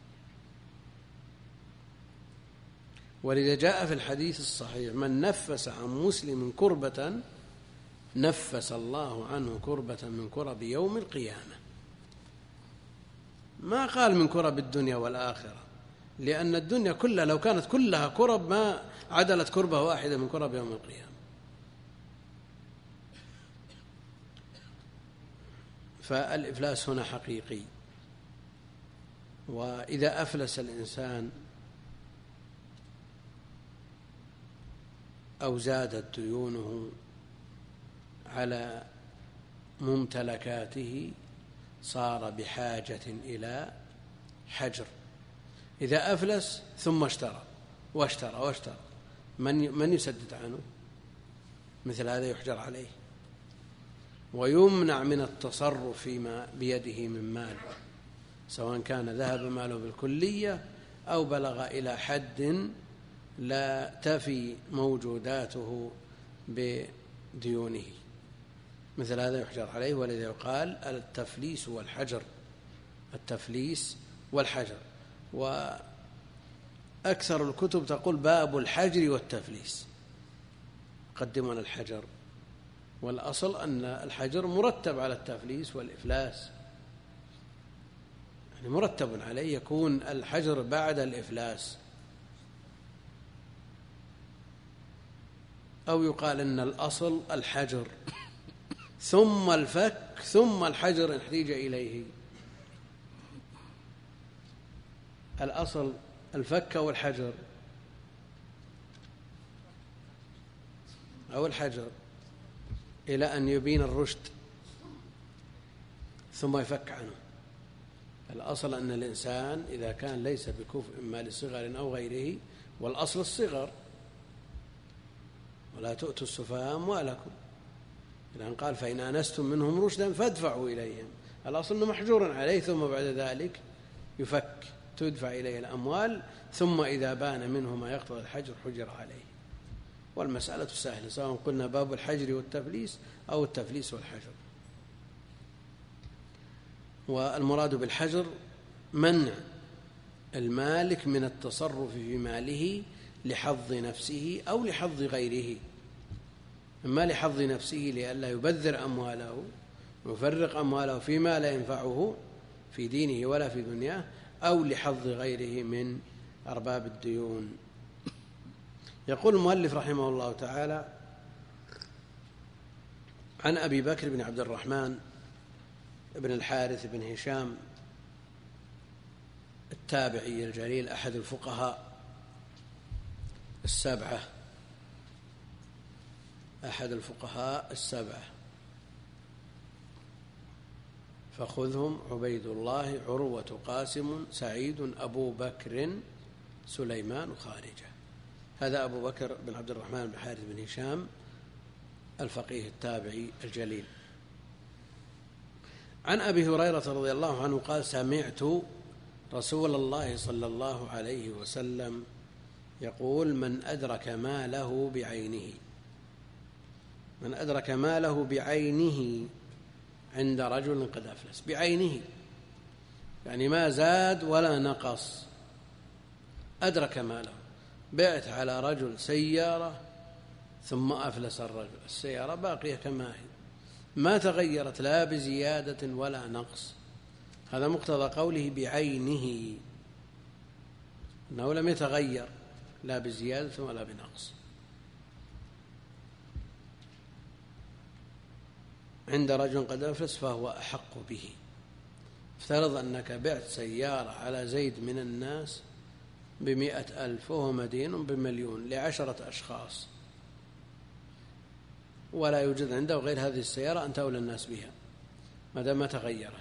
S1: ولذا جاء في الحديث الصحيح: من نفس عن مسلم كربة نفس الله عنه كربة من كرب يوم القيامة. ما قال من كرب الدنيا والآخرة، لأن الدنيا كلها لو كانت كلها كرب ما عدلت كربة واحدة من كرب يوم القيامة. فالإفلاس هنا حقيقي. وإذا أفلس الإنسان أو زادت ديونه على ممتلكاته صار بحاجة إلى حجر. إذا أفلس ثم اشترى واشترى واشترى، من من يسدد عنه؟ مثل هذا يحجر عليه ويمنع من التصرف فيما بيده من مال، سواء كان ذهب ماله بالكلية أو بلغ إلى حد لا تفي موجوداته بديونه، مثل هذا يحجر عليه. ولذا يقال التفليس والحجر، التفليس والحجر. وأكثر الكتب تقول باب الحجر والتفليس، قدمنا الحجر، والأصل أن الحجر مرتب على التفليس والإفلاس، يعني مرتب عليه، يكون الحجر بعد الإفلاس. أو يقال أن الأصل الحجر ثم الفك ثم الحجر احتيج إليه. الأصل الفك أو الحجر أو الحجر إلى أن يبين الرشد ثم يفك عنه. الأصل أن الإنسان إذا كان ليس بكفء إما لصغر أو غيره، والأصل الصغر، ولا تؤتوا السفهاء أموالكم، لأن قال فإن آنستم منهم رشدا فادفعوا إليهم. الأصل أنه محجور عليه، ثم بعد ذلك يفك، تدفع إليه الأموال، ثم إذا بان منه ما يقتضي الحجر حجر عليه. والمسألة سهلة، سواء قلنا باب الحجر والتفليس أو التفليس والحجر. والمراد بالحجر منع المالك من التصرف في ماله لحظ نفسه أو لحظ غيره. إما لحظ نفسه لئلا يبذر أمواله ويفرق أمواله فيما لا ينفعه في دينه ولا في دنياه، أو لحظ غيره من أرباب الديون. يقول المؤلف رحمه الله تعالى: عن أبي بكر بن عبد الرحمن بن الحارث بن هشام التابعي الجليل، أحد الفقهاء السبعة، أحد الفقهاء السبعة، فخذهم عبيد الله عروة قاسم سعيد أبو بكر سليمان خارجة. هذا أبو بكر بن عبد الرحمن بن حارث بن هشام الفقيه التابعي الجليل. عن أبي هريرة رضي الله عنه قال سمعت رسول الله صلى الله عليه وسلم يقول من أدرك ماله بعينه من أدرك ماله بعينه عند رجل قد أفلس. بعينه يعني ما زاد ولا نقص، أدرك ماله. بعت على رجل سيارة ثم أفلس الرجل، السيارة باقية كما هي ما تغيرت لا بزيادة ولا نقص، هذا مقتضى قوله بعينه، أنه لم يتغير لا بزيادة ولا بنقص. عند رجل قد أفلس فهو أحق به. افترض أنك بعت سيارة على زيد من الناس بمئة ألف وهو مدين بمليون لعشرة أشخاص، ولا يوجد عنده غير هذه السيارة، أنت أولى الناس بها ما دام ما تغيرت.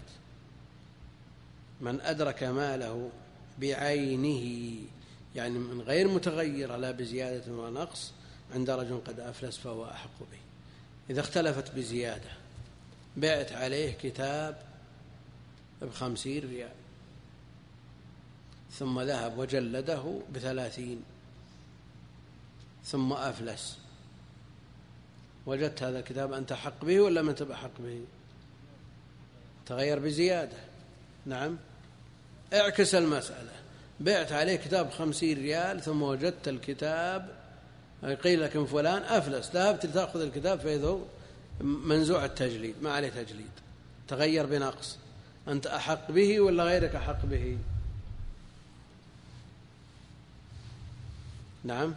S1: من أدرك ماله بعينه يعني من غير متغيرة لا بزيادة ولا نقص عند رجل قد أفلس فهو أحق به. إذا اختلفت بزيادة، بعت عليه كتاب بخمسين ريال ثم ذهب وجلده بثلاثين ثم أفلس، وجدت هذا الكتاب أنت حق به ولا ما تبقى حق به؟ تغير بزيادة. نعم، اعكس المسألة، بعت عليه كتاب خمسين ريال ثم وجدت الكتاب قيل لك من فلان أفلس، ذهبت لتأخذ الكتاب فإذا منزوع التجليد ما عليه تجليد، تغير بنقص، أنت أحق به ولا غيرك أحق به؟ نعم،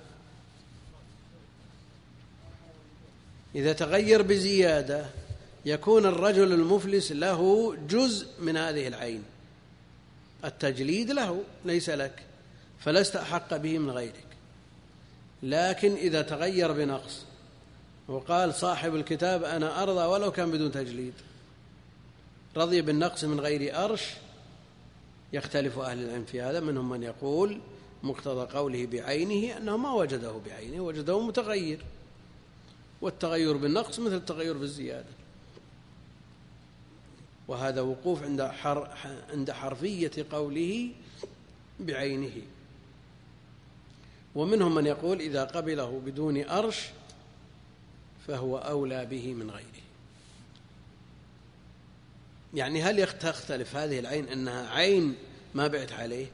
S1: إذا تغير بزيادة يكون الرجل المفلس له جزء من هذه العين، التجليد له ليس لك، فلست أحق به من غيرك. لكن إذا تغير بنقص وقال صاحب الكتاب أنا أرضى ولو كان بدون تجليد، رضي بالنقص من غير أرش، يختلف أهل العلم في هذا. منهم من يقول مقتضى قوله بعينه أنه ما وجده بعينه، وجده متغير، والتغير بالنقص مثل التغير بالزيادة، وهذا وقوف عند حر عند حرفية قوله بعينه. ومنهم من يقول إذا قبله بدون أرش فهو أولى به من غيره. يعني هل تختلف هذه العين أنها عين ما بعت عليه؟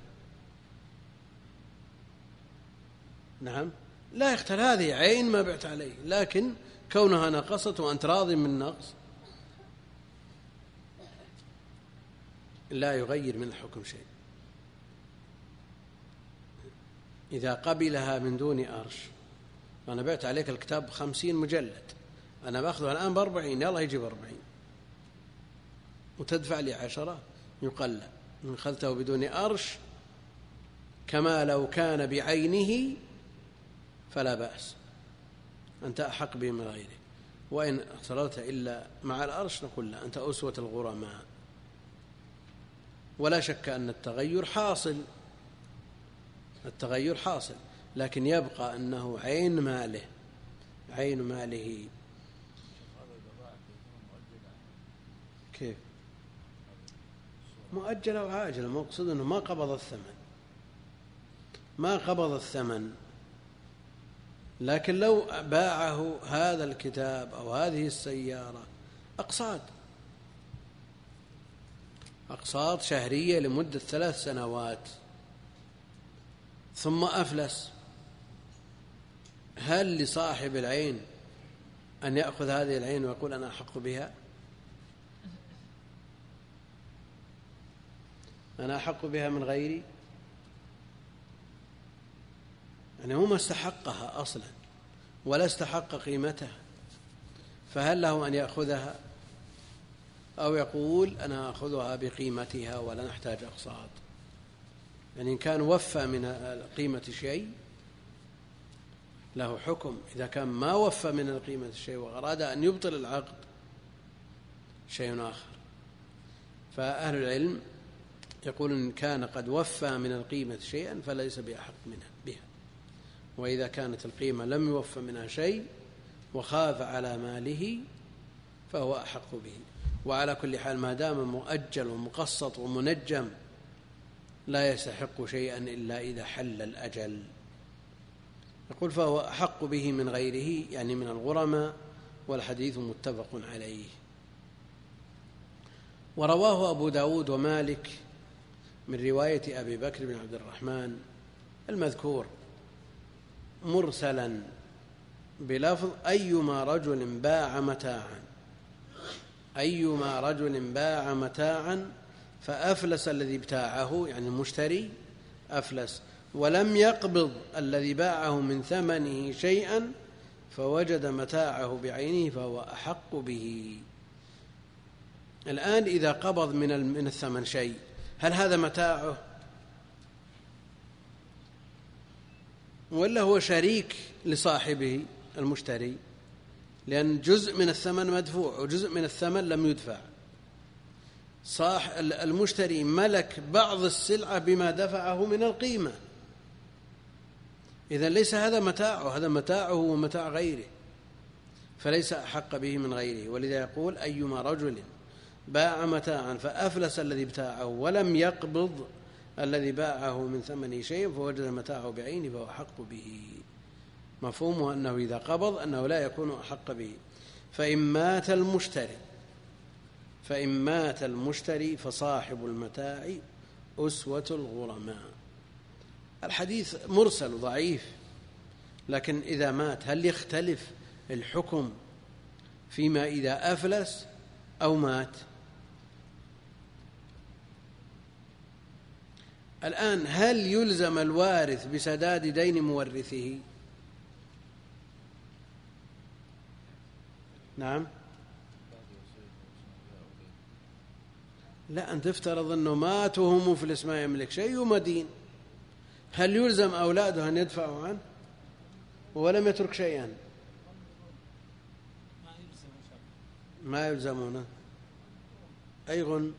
S1: نعم، لا يختلف، هذه عين ما بعت عليه، لكن كونها نقصت وأنت راضي من النقص لا يغير من الحكم شيء. إذا قبلها من دون أرش، أنا بعت عليك الكتاب خمسين مجلد، أنا بأخذه الآن بأربعين، يلا يجيب أربعين وتدفع لي عشرة، يقل لا، من أخذته بدون أرش كما لو كان بعينه فلا بأس، أنت أحق به من غيره. وإن اخترت إلا مع الأرش نقول لا، أنت أسوة الغرماء. ولا شك أن التغير حاصل، التغير حاصل، لكن يبقى أنه عين ماله، عين ماله. كيف مؤجل أو عاجل؟ المقصود أنه ما قبض الثمن، ما قبض الثمن، لكن لو باعه هذا الكتاب أو هذه السيارة أقساط أقساط شهرية لمدة ثلاث سنوات ثم أفلس، هل لصاحب العين أن يأخذ هذه العين ويقول أنا أحق بها؟ أنا أحق بها من غيري؟ يعني هو ما استحقها أصلا ولا استحق قيمتها، فهل له أن يأخذها أو يقول أنا أخذها بقيمتها ولا نحتاج أقساط؟ يعني إن كان وفى من قيمة شيء له حكم، إذا كان ما وفى من قيمة الشيء وأراد أن يبطل العقد شيء آخر. فأهل العلم يقول إن كان قد وفى من القيمة شيئا فليس بأحق منها بها، وإذا كانت القيمة لم يوفى منها شيء وخاف على ماله فهو أحق به. وعلى كل حال ما دام مؤجل ومقسط ومنجم لا يستحق شيئا إلا إذا حل الأجل. يقول فهو أحق به من غيره يعني من الغرماء، والحديث متفق عليه. ورواه أبو داود ومالك من رواية أبي بكر بن عبد الرحمن المذكور مرسلا بلفظ أيما رجل باع متاعا أيما رجل باع متاعا فأفلس الذي ابتاعه يعني المشتري أفلس ولم يقبض الذي باعه من ثمنه شيئا فوجد متاعه بعينه فهو أحق به. الآن إذا قبض من من الثمن شيء هل هذا متاعه ولا هو شريك لصاحبه المشتري؟ لأن جزء من الثمن مدفوع وجزء من الثمن لم يدفع. صاح المشتري ملك بعض السلعة بما دفعه من القيمة، إذن ليس هذا متاعه، هذا متاعه ومتاع غيره، فليس أحق به من غيره. ولذا يقول أيما رجل باع متاعا فأفلس الذي ابتاعه ولم يقبض الذي باعه من ثمنه شيء فوجد متاعه بعينه فهو أحق به. مفهومه أنه إذا قبض أنه لا يكون أحق به. فإن مات المشتري فإن مات المشتري فصاحب المتاع أسوة الغرماء. الحديث مرسل ضعيف، لكن إذا مات هل يختلف الحكم فيما إذا أفلس أو مات؟ الآن هل يلزم الوارث بسداد دين مورثه؟ نعم. لا، أن تفترض أنه مات وهو مفلس ما يملك شيء ومدين، هل يلزم أولاده أن يدفعوا عنه ولم يترك شيئا؟ ما يلزمونه. أي غن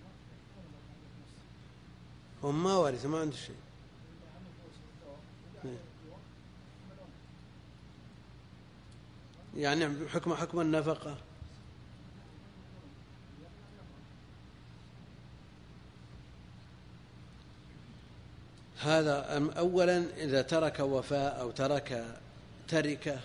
S1: هم ما وارث ما عنده شيء. يعني حكم حكم النفقة. هذا أولا إذا ترك وفاء أو ترك تركة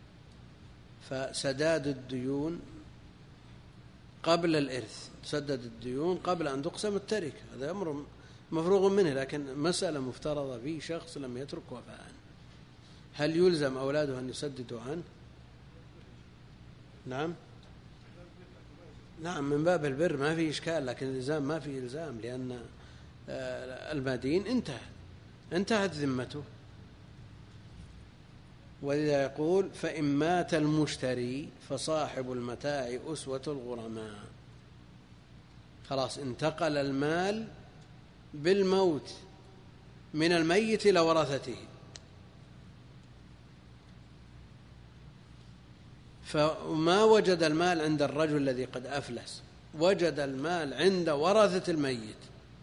S1: فسداد الديون قبل الإرث، تسدد الديون قبل أن تقسم التركة، هذا أمر مفروغ منه. لكن مسألة مفترضة في شخص لم يترك وفاء، هل يلزم أولاده أن يسددوا عنه؟ نعم نعم من باب البر ما في إشكال، لكن الإلزام ما في إلزام، لأن المدين انتهى انتهت ذمته. ولذا يقول فإن مات المشتري فصاحب المتاع أسوة الغرماء. خلاص انتقل المال بالموت من الميت إلى ورثته، فما وجد المال عند الرجل الذي قد أفلس، وجد المال عند ورثة الميت،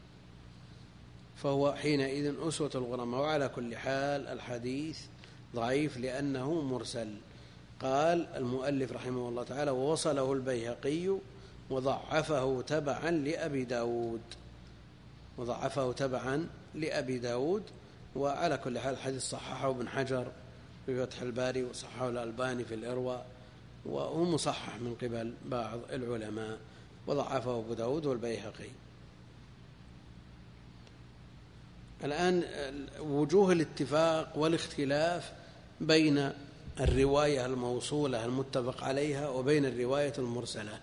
S1: فهو حينئذ أسوة الغرماء. وعلى كل حال الحديث ضعيف لأنه مرسل. قال المؤلف رحمه الله تعالى ووصله البيهقي وضعفه تبعا لأبي داود وضعفه تبعا لأبي داود وعلى كل حال الحديث صححه ابن حجر في فتح الباري وصححه الألباني في الإرواء، وهو مصحح من قبل بعض العلماء، وضعفه أبو داود والبيهقي. الآن وجوه الاتفاق والاختلاف بين الرواية الموصولة المتفق عليها وبين الرواية المرسلة.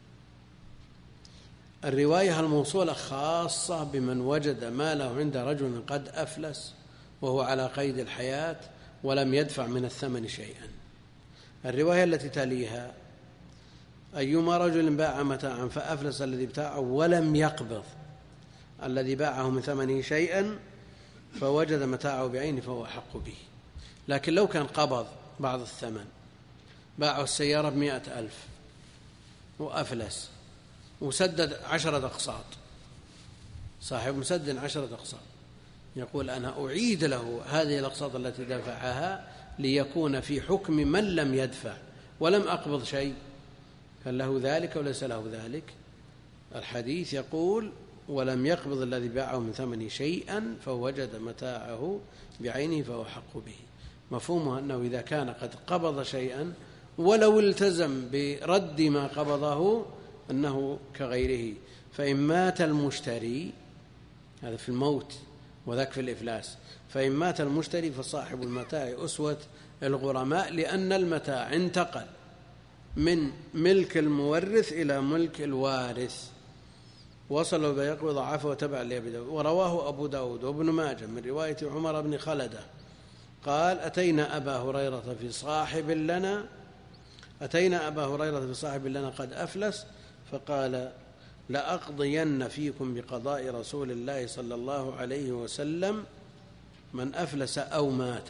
S1: الرواية الموصولة خاصة بمن وجد ماله عند رجل قد أفلس وهو على قيد الحياة ولم يدفع من الثمن شيئا. الرواية التي تليها أيما رجل باع متاعا فأفلس الذي ابتاعه ولم يقبض الذي باعه من ثمنه شيئا فوجد متاعه بعينه فهو أحق به. لكن لو كان قبض بعض الثمن، باعه السيارة بمئة ألف وأفلس، مسدد عشرة أقساط، صاحب مسدد عشرة أقساط، يقول أنا أعيد له هذه الأقساط التي دفعها ليكون في حكم من لم يدفع ولم أقبض شيء، هل له ذلك وليس له ذلك؟ الحديث يقول ولم يقبض الذي باعه من ثمنه شيئا فوجد متاعه بعينه فهو حق به. مفهومه أنه إذا كان قد قبض شيئا ولو التزم برد ما قبضه أنه كغيره، فإن مات المشتري، هذا في الموت وذاك في الإفلاس، فإن مات المشتري فصاحب المتاع أسوة الغرماء، لأن المتاع انتقل من ملك المورث إلى ملك الوارث، وصل بيقبض ضعفه وتبع لأبي داود. ورواه أبو داود وابن ماجه من رواية عمر بن خلدة قال أتينا أبا هريرة في صاحب لنا أتينا أبا هريرة في صاحب لنا قد أفلس، فقال لأقضين فيكم بقضاء رسول الله صلى الله عليه وسلم من أفلس أو مات،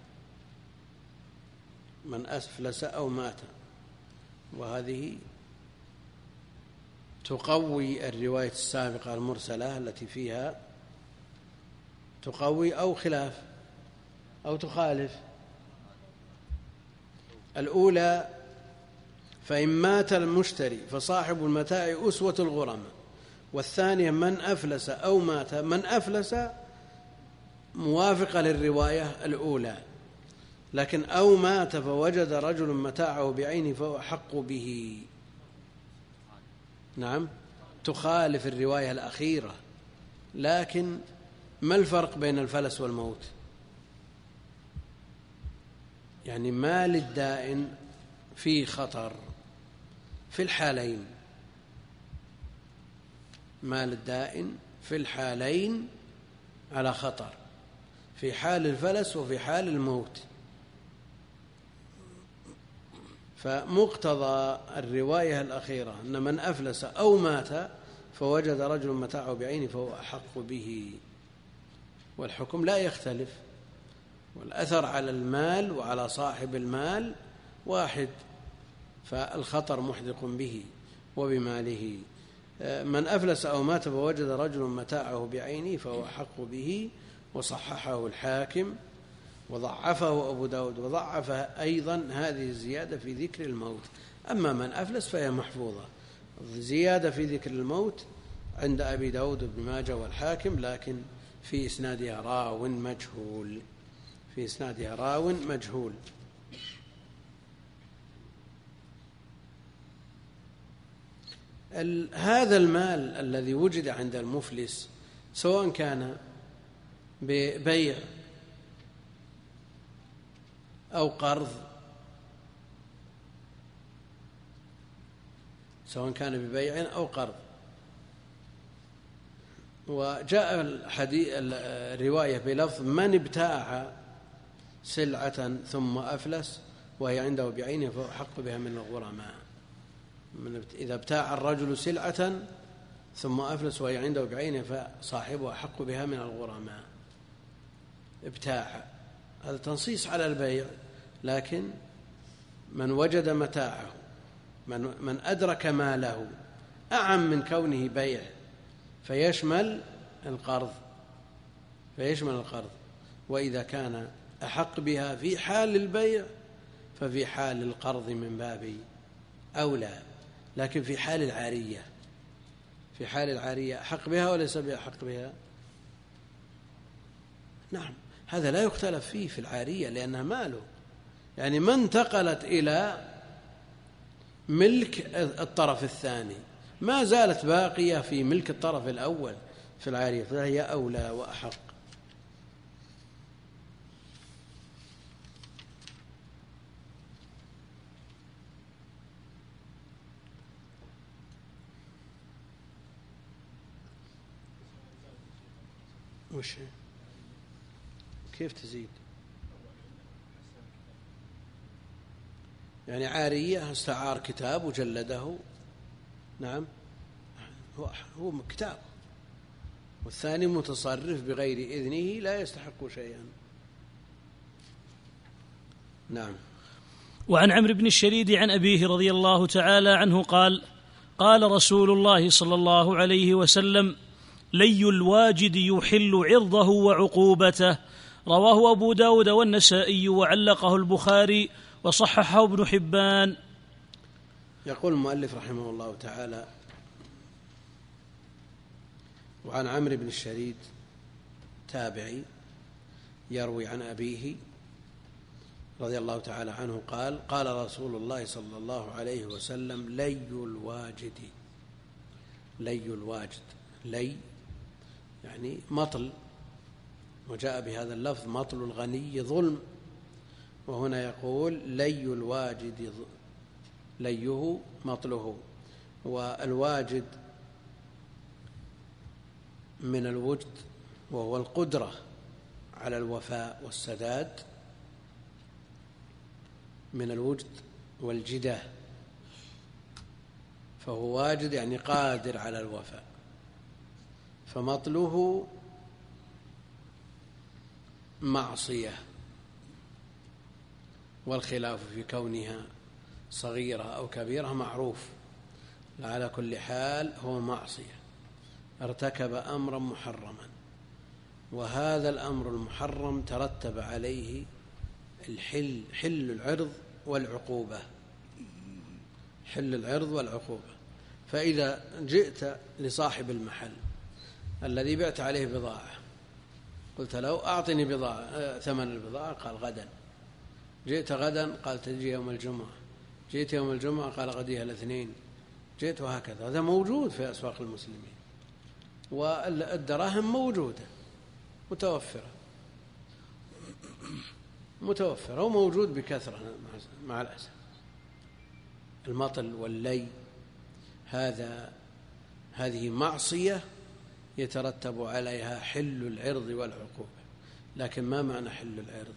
S1: من أفلس أو مات. وهذه تقوي الرواية السابقة المرسلة التي فيها تقوي أو خلاف أو تخالف. الأولى فإن مات المشتري فصاحب المتاع أسوة الغرماء، والثانية من أفلس أو مات. من أفلس موافقة للرواية الأولى، لكن أو مات فوجد رجل متاعه بعينه فهو حق به، نعم تخالف الرواية الأخيرة. لكن ما الفرق بين الفلس والموت؟ يعني مال الدائن فيه خطر في الحالين، مال الدائن في الحالين على خطر، في حال الفلس وفي حال الموت. فمقتضى الرواية الأخيرة أن من أفلس أو مات فوجد رجل متاعه بعينه فهو أحق به، والحكم لا يختلف، والأثر على المال وعلى صاحب المال واحد، فالخطر محدق به وبماله. من أفلس أو مات فوجد رجل متاعه بعينه فهو أحق به، وصححه الحاكم وضعفه أبو داود، وضعف أيضا هذه الزيادة في ذكر الموت. أما من أفلس فهي محفوظة، زيادة في ذكر الموت عند أبي داود وابن ماجه والحاكم، لكن في إسنادها راو مجهول، في إسنادها راو مجهول. هذا المال الذي وجد عند المفلس سواء كان ببيع أو قرض، سواء كان ببيع أو قرض. وجاء الحديث الرواية بلفظ من ابتاع سلعة ثم أفلس وهي عنده بعينه فهو حق بها من الغرماء. إذا ابتاع الرجل سلعة ثم أفلس وهي عنده بعينه فصاحبه حق بها من الغرماء. ابتاع هذا تنصيص على البيع، لكن من وجد متاعه، من, من أدرك ماله أعم من كونه بيع، فيشمل القرض فيشمل القرض وإذا كان أحق بها في حال البيع ففي حال القرض من باب أولى. لكن في حال العارية في حال العارية أحق بها وليس بأحق بها؟ نعم، هذا لا يختلف فيه في العارية لأنها ماله. يعني ما انتقلت إلى ملك الطرف الثاني ما زالت باقية في ملك الطرف الأول في العارية، فهي أولى وأحق. وش كيف تزيد؟ يعني عارية استعار كتاب وجلده، نعم هو هو كتاب، والثاني متصرف بغير إذنه لا يستحق شيئا. نعم.
S2: وعن عمرو بن الشريد عن أبيه رضي الله تعالى عنه قال: قال رسول الله صلى الله عليه وسلم: لي الواجد يحل عرضه وعقوبته. رواه أبو داود والنسائي وعلقه البخاري وصححه ابن حبان.
S1: يقول المؤلف رحمه الله تعالى: وعن عمرو بن الشريد تابعي يروي عن أبيه رضي الله تعالى عنه قال: قال رسول الله صلى الله عليه وسلم: لي الواجد. لي الواجد، لي يعني مطل، وجاء بهذا اللفظ: مطل الغني ظلم. وهنا يقول: لي الواجد، ليه مطله. والواجد من الوجد، وهو القدرة على الوفاء والسداد، من الوجد والجدة، فهو واجد يعني قادر على الوفاء. فمطله معصية، والخلاف في كونها صغيرة أو كبيرة معروف، على كل حال هو معصية، ارتكب أمرا محرما، وهذا الأمر المحرم ترتب عليه الحل حل العرض والعقوبة، حل العرض والعقوبة. فإذا جئت لصاحب المحل الذي بعت عليه بضاعة، قلت له: أعطني بضاعة ثمن البضاعة، قال: غدا. جئت غدا، قال: تجي يوم الجمعة. جئت يوم الجمعة، قال: غديها الاثنين. جئت، وهكذا. هذا موجود في أسواق المسلمين، والدراهم موجودة متوفرة متوفرة وموجود بكثرة مع الأسف. المطل واللي هذا هذه معصية يترتب عليها حل العرض والعقوبة. لكن ما معنى حل العرض؟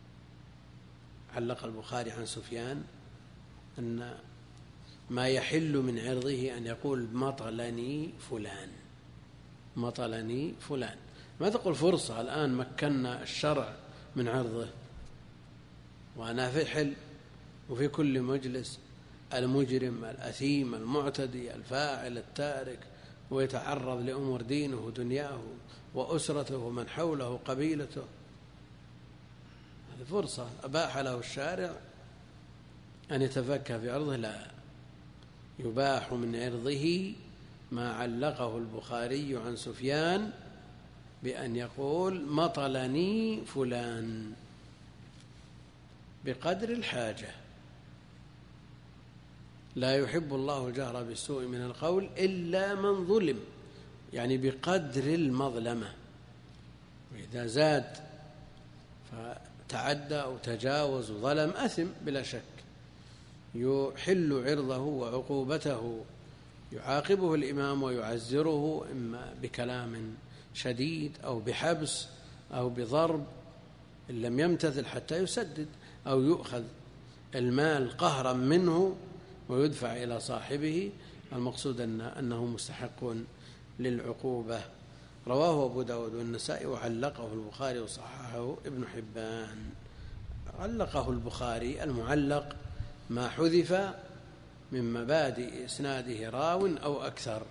S1: علق البخاري عن سفيان أن ما يحل من عرضه أن يقول: مطلني فلان، مطلني فلان. ما تقول فرصة الآن مكنا الشرع من عرضه، وأنا في حل، وفي كل مجلس المجرم الأثيم المعتدي الفاعل التارك ويتعرض لأمور دينه ودنياه وأسرته ومن حوله وقبيلته. هذه فرصة أباح له الشارع أن يتفكه في عرضه. لا، يباح من عرضه ما علقه البخاري عن سفيان بأن يقول: مطلني فلان، بقدر الحاجة. لا يحب الله الجهر بالسوء من القول إلا من ظلم، يعني بقدر المظلمة. وإذا زاد فتعدى أو تجاوز وظلم أثم بلا شك. يحل عرضه وعقوبته، يعاقبه الإمام ويعزره، إما بكلام شديد أو بحبس أو بضرب إن لم يمتثل حتى يسدد، أو يؤخذ المال قهرا منه ويدفع إلى صاحبه. المقصود أن أنه مستحق للعقوبة. رواه أبو داود والنسائي وعلقه البخاري وصححه ابن حبان. علقه البخاري المعلق ما حذف من مبادئ إسناده راو أو أكثر،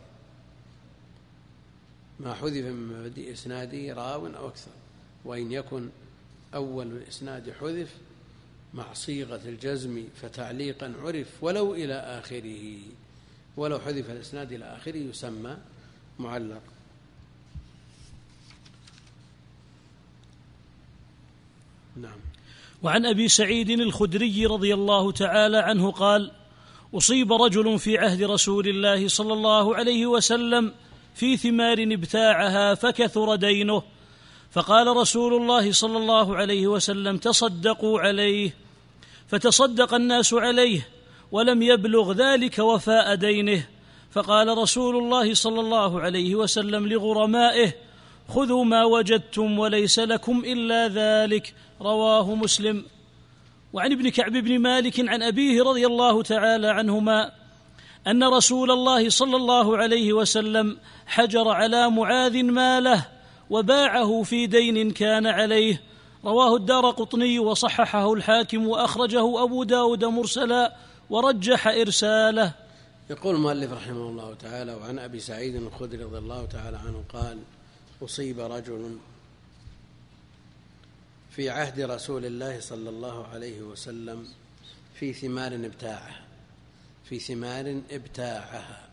S1: ما حذف من مبادئ إسناده راو أو أكثر، وإن يكن أول الإسناد حذف مع صيغة الجزم فتعليقا عرف ولو إلى آخره، ولو حذف الإسناد إلى آخره يسمى معلق. نعم.
S2: وعن أبي سعيد الخدري رضي الله تعالى عنه قال: أصيب رجل في عهد رسول الله صلى الله عليه وسلم في ثمار ابتاعها فكثر دينه، فقال رسول الله صلى الله عليه وسلم: تصدقوا عليه، فتصدق الناس عليه ولم يبلغ ذلك وفاء دينه، فقال رسول الله صلى الله عليه وسلم لغرمائه: خذوا ما وجدتم وليس لكم إلا ذلك. رواه مسلم. وعن ابن كعب بن مالك عن أبيه رضي الله تعالى عنهما أن رسول الله صلى الله عليه وسلم حجر على معاذ ماله وباعه في دين كان عليه. رواه الدارقطني وصححه الحاكم وأخرجه أبو داود مرسلا ورجح إرساله.
S1: يقول المؤلف رحمه الله تعالى: وعن أبي سعيد الخدري رضي الله تعالى عنه قال: أصيب رجل في عهد رسول الله صلى الله عليه وسلم في ثمار ابتاعها في ثمار ابتاعها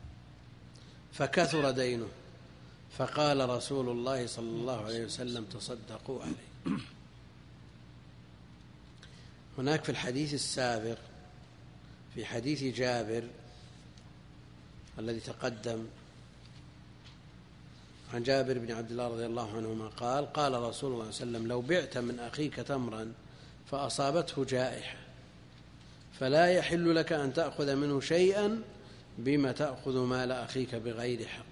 S1: فكثر دينه، فقال رسول الله صلى الله عليه وسلم: تصدقوا عليه. هناك في الحديث السابق في حديث جابر الذي تقدم عن جابر بن عبد الله رضي الله عنهما قال: قال رسول الله صلى الله عليه وسلم: لو بعت من أخيك تمرا فأصابته جائحة فلا يحل لك أن تأخذ منه شيئا بما تأخذ مال أخيك بغير حق.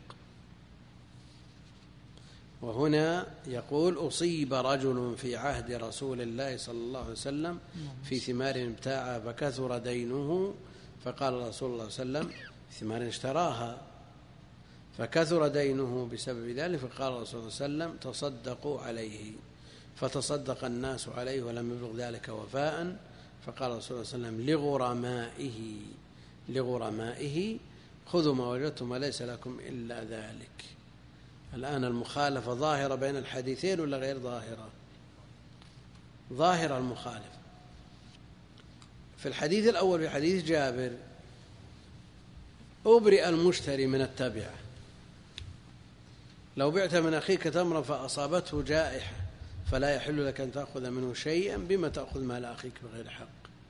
S1: وهنا يقول: أصيب رجل في عهد رسول الله صلى الله عليه وسلم في ثمار ابتاعها فكثر دينه، فقال رسول الله صلى الله عليه وسلم: ثمار اشتراها فكثر دينه بسبب ذلك، فقال رسول الله صلى الله عليه وسلم: تصدقوا عليه. فتصدق الناس عليه ولم يبلغ ذلك وفاء، فقال رسول الله صلى الله عليه وسلم لغرمائه لغرمائه خذوا ما وجدتم وليس لكم إلا ذلك. الآن المخالفة ظاهرة بين الحديثين ولا غير ظاهرة؟ ظاهرة المخالفة. في الحديث الأول في حديث جابر أبرئ المشتري من التبعة، لو بعت من أخيك تمرا فأصابته جائحة فلا يحل لك أن تأخذ منه شيئا بما تأخذ مال أخيك بغير حق.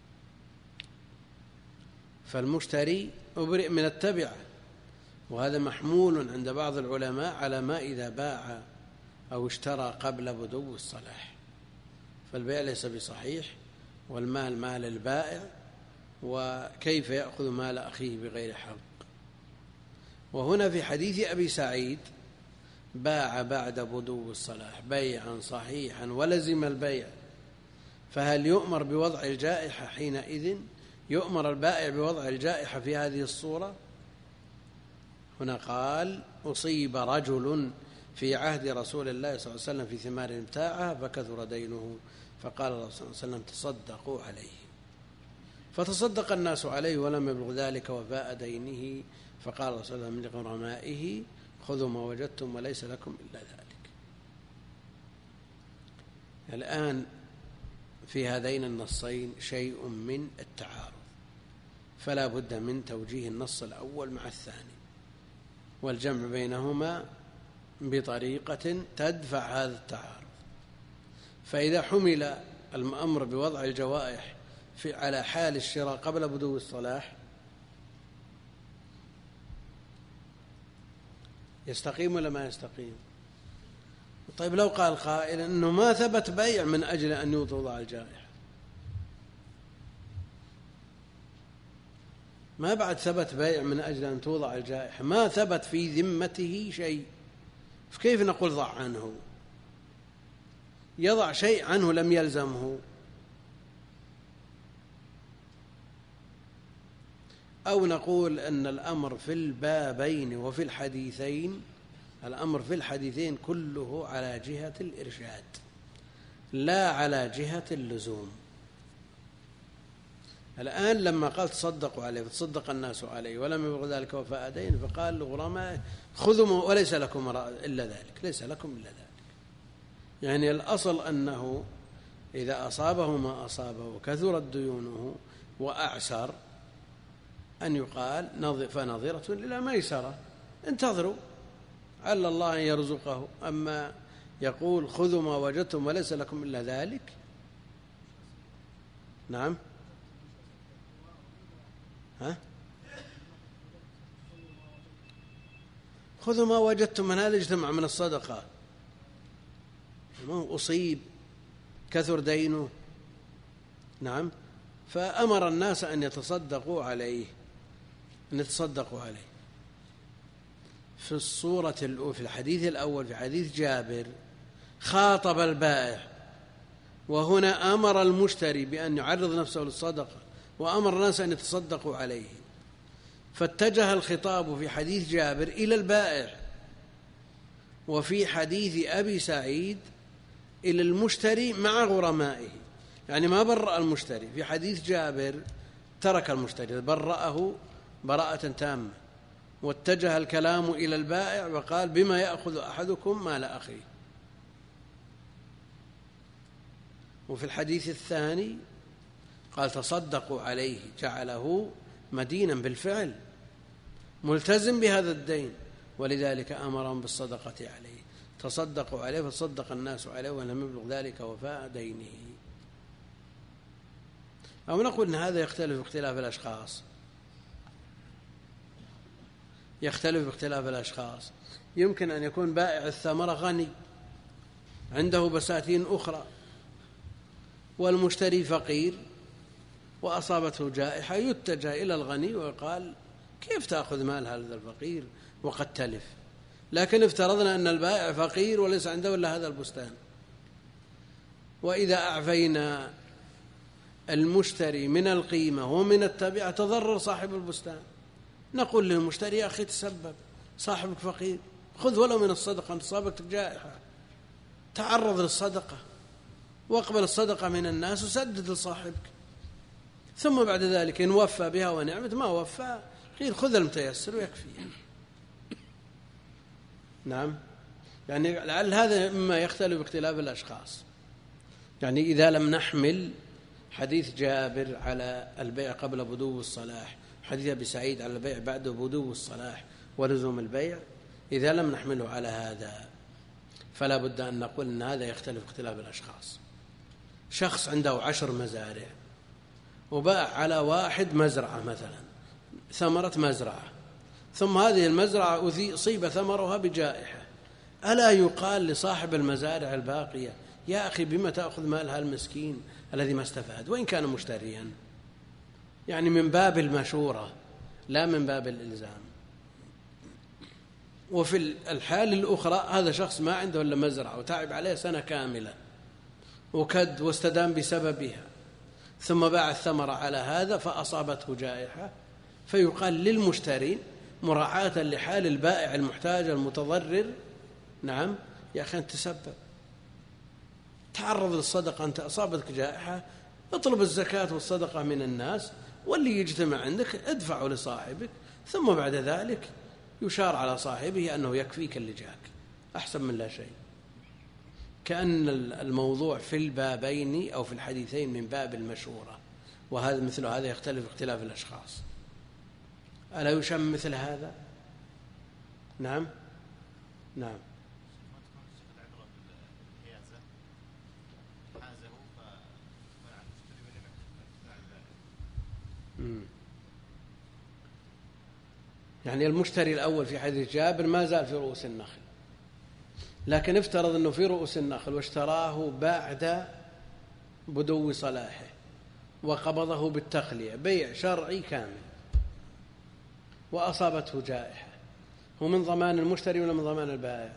S1: فالمشتري أبرئ من التبعة، وهذا محمول عند بعض العلماء على ما إذا باع أو اشترى قبل بدو الصلاح، فالبيع ليس بصحيح والمال مال البائع، وكيف يأخذ مال أخيه بغير حق. وهنا في حديث أبي سعيد باع بعد بدو الصلاح بيعا صحيحا ولزم البيع، فهل يؤمر بوضع الجائحة حينئذ؟ يؤمر البائع بوضع الجائحة في هذه الصورة؟ هنا قال: أصيب رجل في عهد رسول الله صلى الله عليه وسلم في ثمار ابتاعها فكثر دينه، فقال الله صلى الله عليه وسلم: تصدقوا عليه. فتصدق الناس عليه ولم يبلغ ذلك وفاء دينه، فقال الله صلى الله عليه وسلم لغرمائه: خذوا ما وجدتم وليس لكم إلا ذلك. الآن في هذين النصين شيء من التعارض، فلا بد من توجيه النص الأول مع الثاني والجمع بينهما بطريقة تدفع هذا التعارض. فإذا حمل الأمر بوضع الجوائح في على حال الشراء قبل بدو الصلاح يستقيم ولا ما يستقيم؟ طيب لو قال قائل أنه ما ثبت بيع من أجل أن توضع الجائحة، ما بعد ثبت بيع من أجل أن توضع الجائحة، ما ثبت في ذمته شيء، فكيف نقول ضع عنه؟ يضع شيء عنه لم يلزمه، أو نقول أن الأمر في البابين وفي الحديثين الأمر في الحديثين كله على جهة الإرشاد لا على جهة اللزوم. الآن لما قال تصدقوا عليه فتصدق الناس عليه ولم يبلغ ذلك وفاء دين، فقال لغرمائه: خذوا وليس لكم إلا ذلك، ليس لكم إلا ذلك. يعني الأصل أنه إذا أصابه ما أصابه وكثرت ديونه وأعسر أن يقال فنظرة إلى ميسرة، انتظروا على الله أن يرزقه. أما يقول خذوا ما وجدتم وليس لكم إلا ذلك، نعم، ها؟ خذوا ما وجدتم من هذا اجتمع من الصدقات، أصيب كثر دينه، نعم، فأمر الناس أن يتصدقوا عليه أن يتصدقوا عليه. في الصورة الأولى في الحديث الأول في حديث جابر خاطب البائع، وهنا أمر المشتري بأن يعرض نفسه للصدقة وأمر الناس أن يتصدقوا عليه، فاتجه الخطاب في حديث جابر إلى البائع، وفي حديث أبي سعيد إلى المشتري مع غرمائه، يعني ما برأ المشتري. في حديث جابر ترك المشتري، برأه براءة تامة، واتجه الكلام إلى البائع وقال بما يأخذ أحدكم مال أخيه. وفي الحديث الثاني قال تصدقوا عليه، جعله مدينا بالفعل ملتزم بهذا الدين، ولذلك أمرهم بالصدقة عليه، تصدقوا عليه فصدق الناس عليه ولم يبلغ ذلك وفاء دينه. أو نقول أن هذا يختلف باختلاف الأشخاص، يختلف باختلاف الأشخاص. يمكن أن يكون بائع الثمرة غني عنده بساتين أخرى، والمشتري فقير وأصابته جائحة، يتجه إلى الغني ويقال كيف تأخذ مال هذا الفقير وقد تلف. لكن افترضنا أن البائع فقير وليس عنده إلا هذا البستان، وإذا أعفينا المشتري من القيمة ومن التبعة تضرر صاحب البستان. نقول للمشتري يا أخي تسبب، صاحبك فقير، خذ ولو من الصدقة، أنت أصابتك جائحة، تعرض للصدقة واقبل الصدقة من الناس وسدد لصاحبك، ثم بعد ذلك إن وفى بها ونعمت، ما وفى قيل خذ المتيسر ويكفي. نعم، يعني لعل هذا مما يختلف باختلاف الأشخاص. يعني إذا لم نحمل حديث جابر على البيع قبل بدو الصلاح، حديث أبي سعيد على البيع بعد بدو الصلاح ولزوم البيع، إذا لم نحمله على هذا فلا بد أن نقول أن هذا يختلف اختلاف الأشخاص. شخص عنده عشر مزارع وباع على واحد مزرعة مثلا، ثمرة مزرعة، ثم هذه المزرعة أصيب ثمرها بجائحة، ألا يقال لصاحب المزارع الباقية يا أخي بما تأخذ مال هالمسكين الذي ما استفاد وإن كان مشتريا؟ يعني من باب المشورة لا من باب الإلزام. وفي الحال الأخرى هذا شخص ما عنده إلا مزرعة وتعب عليه سنة كاملة وكد واستدام بسببها، ثم باع الثمرة على هذا فأصابته جائحة، فيقال للمشتري مراعاة لحال البائع المحتاج المتضرر نعم يا أخي أنت تسبب، تعرض للصدقة، أنت أصابتك جائحة، اطلب الزكاة والصدقة من الناس، واللي يجتمع عندك ادفعه لصاحبك، ثم بعد ذلك يشار على صاحبه أنه يكفيك اللي جاك، أحسن من لا شيء. كأن الموضوع في البابين أو في الحديثين من باب المشورة، وهذا مثل هذا يختلف اختلاف الأشخاص. ألا يشم مثل هذا؟ نعم نعم. يعني المشتري الأول في حديث جابر ما زال في رؤوس النخل، لكن افترض أنه في رؤوس النخل واشتراه بعد بدو صلاحه وقبضه بالتخلية، بيع شرعي كامل، وأصابته جائحة، هو من ضمان المشتري ولا من ضمان البائع؟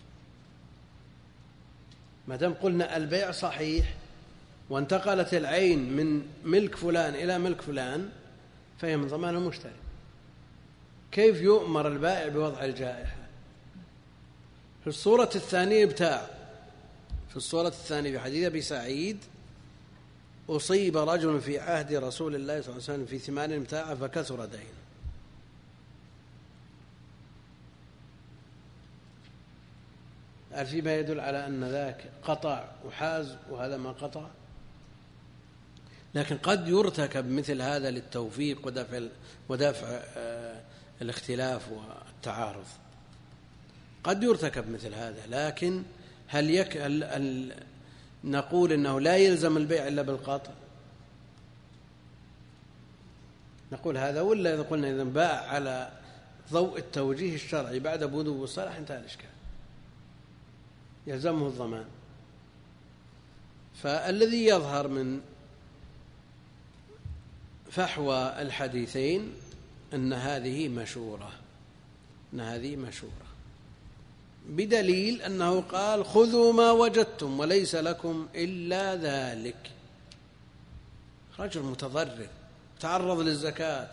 S1: ما دام قلنا البيع صحيح وانتقلت العين من ملك فلان إلى ملك فلان فهي من ضمان المشتري، كيف يؤمر البائع بوضع الجائحة؟ في الصورة الثانية ابتاع، في الصورة الثانية في حديث أبي سعيد أصيب رجل في عهد رسول الله صلى الله عليه وسلم في ثمان امتاع فكثر دينه. هل في ما يدل على أن ذاك قطع وحاز وهذا ما قطع؟ لكن قد يرتكب مثل هذا للتوفيق ودفع, ودفع آه الاختلاف والتعارض، قد يرتكب مثل هذا. لكن هل, يك... هل... هل نقول إنه لا يلزم البيع إلا بالقطع؟ نقول هذا، ولا إذا قلنا إذا باع على ضوء التوجيه الشرعي بعد بدو الصلاح انتهى الإشكال، يلزمه الضمان. فالذي يظهر من فحوى الحديثين أن هذه مشورة، أن هذه مشورة بدليل أنه قال خذوا ما وجدتم وليس لكم إلا ذلك. رجل متضرر تعرض للزكاة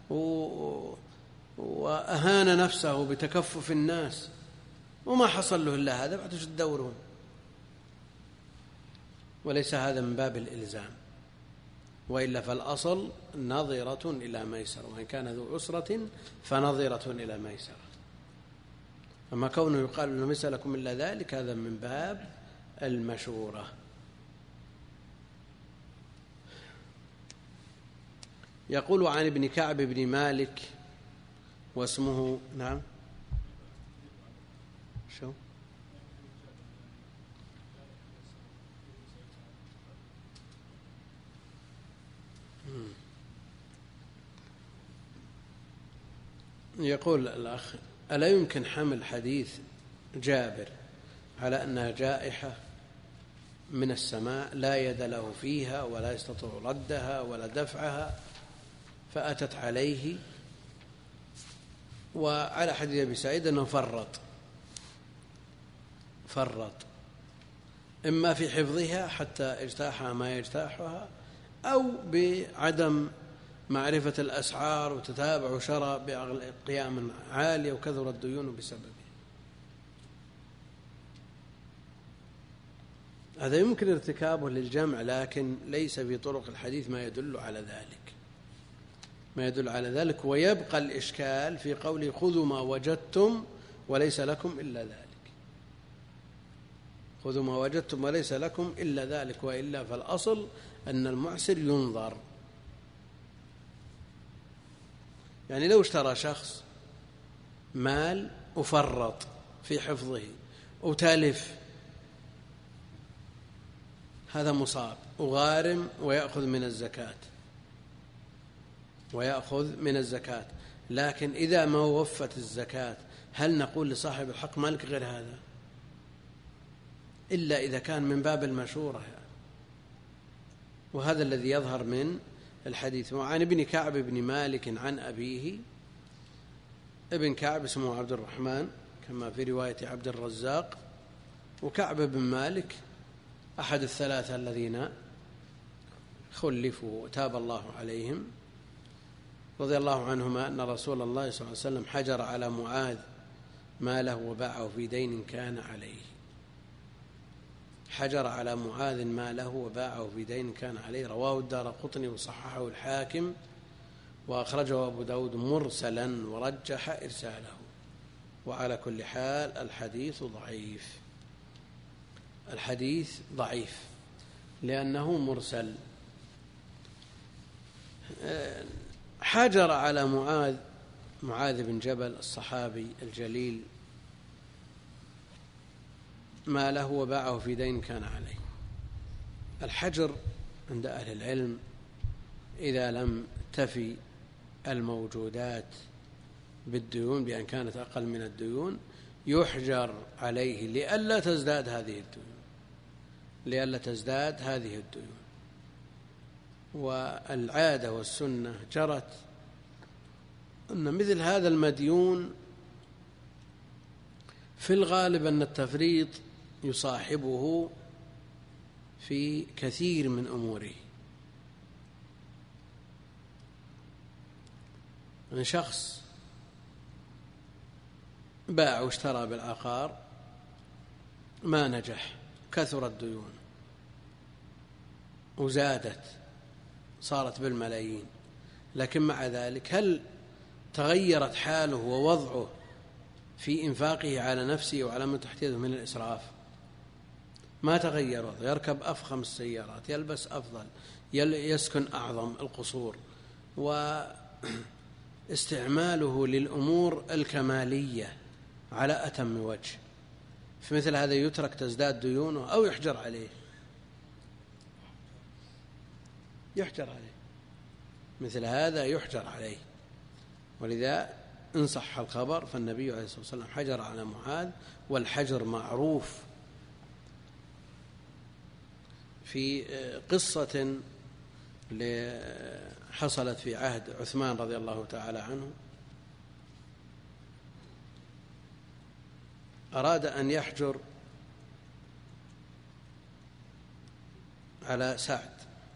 S1: وأهان نفسه بتكفف الناس وما حصل له إلا هذا، بعد شو تدورون؟ وليس هذا من باب الإلزام. وإلا فالأصل نظرة إلى ميسر، وإن كان ذو عسرة فنظرة إلى ميسر. أما كونه يقال إنه ليس لكم إلا ذلك هذا من باب المشورة. يقول عن ابن كعب بن مالك واسمه نعم شو يقول الأخ: ألا يمكن حمل حديث جابر على أنها جائحة من السماء لا يد له فيها ولا يستطيع ردها ولا دفعها فأتت عليه، وعلى حديث أبي سعيد أنه فرط فرط إما في حفظها حتى اجتاحها ما يجتاحها، أو بعدم معرفة الأسعار وتتابع شراء بقيام عالية وكثر الديون بسببه. هذا يمكن ارتكابه للجمع، لكن ليس في طرق الحديث ما يدل على ذلك ما يدل على ذلك ويبقى الإشكال في قوله خذوا ما وجدتم وليس لكم إلا ذلك. خذوا ما وجدتم وليس لكم إلا ذلك، وإلا فالأصل أن المعسر ينظر. يعني لو اشترى شخص مال وفرط في حفظه وتالف، هذا مصاب وغارم ويأخذ من الزكاة ويأخذ من الزكاة لكن إذا ما وفت الزكاة هل نقول لصاحب الحق مالك غير هذا؟ إلا إذا كان من باب المشورة يعني. وهذا الذي يظهر من الحديث. وعن ابن كعب بن مالك عن أبيه، ابن كعب اسمه عبد الرحمن كما في رواية عبد الرزاق، وكعب بن مالك أحد الثلاثة الذين خلفوا تاب الله عليهم رضي الله عنهما أن رسول الله صلى الله عليه وسلم حجر على معاذ ماله وباعه في دين كان عليه. حجر على معاذ ماله وباعه في دين كان عليه. رواه الدارقطني وصححه الحاكم وأخرجه أبو داود مرسلا ورجح إرساله. وعلى كل حال الحديث ضعيف الحديث ضعيف لأنه مرسل. حجر على معاذ معاذ بن جبل الصحابي الجليل ما له وباعه في دين كان عليه. الحجر عند أهل العلم إذا لم تفي الموجودات بالديون بأن كانت أقل من الديون يحجر عليه لئلا تزداد هذه الديون لئلا تزداد هذه الديون. والعادة والسنة جرت أن مثل هذا المديون في الغالب أن التفريط يصاحبه في كثير من أموره. من شخص باع واشترى بالعقار ما نجح، كثر الديون وزادت صارت بالملايين، لكن مع ذلك هل تغيرت حاله ووضعه في إنفاقه على نفسه وعلى من تحت يده من الإسراف؟ ما تغير وضعه. يركب أفخم السيارات، يلبس أفضل، يسكن أعظم القصور، واستعماله للأمور الكمالية على أتم وجه. في مثل هذا يترك تزداد ديونه أو يحجر عليه يحجر عليه مثل هذا يحجر عليه. ولذا إن صح الخبر فالنبي عليه الصلاة والسلام حجر على معاذ، والحجر معروف. في قصة حصلت في عهد عثمان رضي الله تعالى عنه، أراد أن يحجر على سعد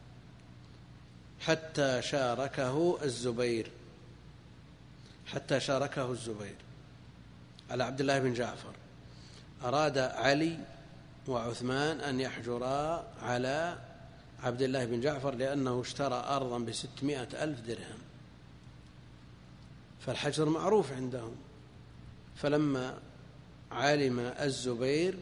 S1: حتى شاركه الزبير حتى شاركه الزبير على عبد الله بن جعفر. أراد علي وعثمان أن يحجرا على عبد الله بن جعفر لأنه اشترى أرضا بستمائة ألف درهم، فالحجر معروف عندهم. فلما علم الزبير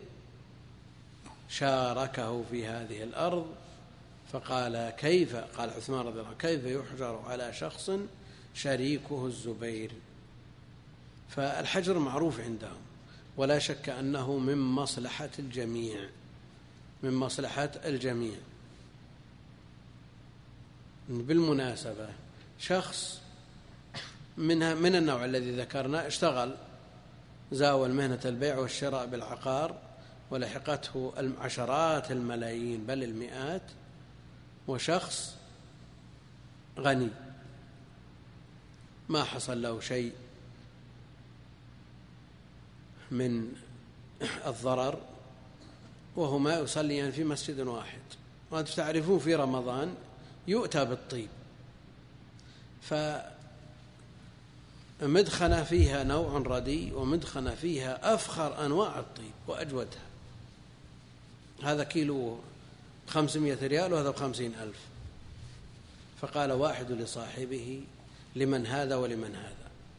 S1: شاركه في هذه الأرض فقال كيف، قال عثمان رضي الله عنه كيف يحجر على شخص شريكه الزبير؟ فالحجر معروف عندهم، ولا شك أنه من مصلحة الجميع، من مصلحة الجميع. بالمناسبة شخص منها من النوع الذي ذكرنا اشتغل زاول مهنة البيع والشراء بالعقار ولحقته عشرات الملايين بل المئات، وشخص غني ما حصل له شيء من الضرر وهما يصليان في مسجد واحد. وأنتم تعرفون في رمضان يؤتى بالطيب، فمدخنة فيها نوع رديء ومدخنة فيها أفخر أنواع الطيب وأجودها، هذا كيلو خمسمائة ريال وهذا بخمسين ألف. فقال واحد لصاحبه لمن هذا ولمن هذا؟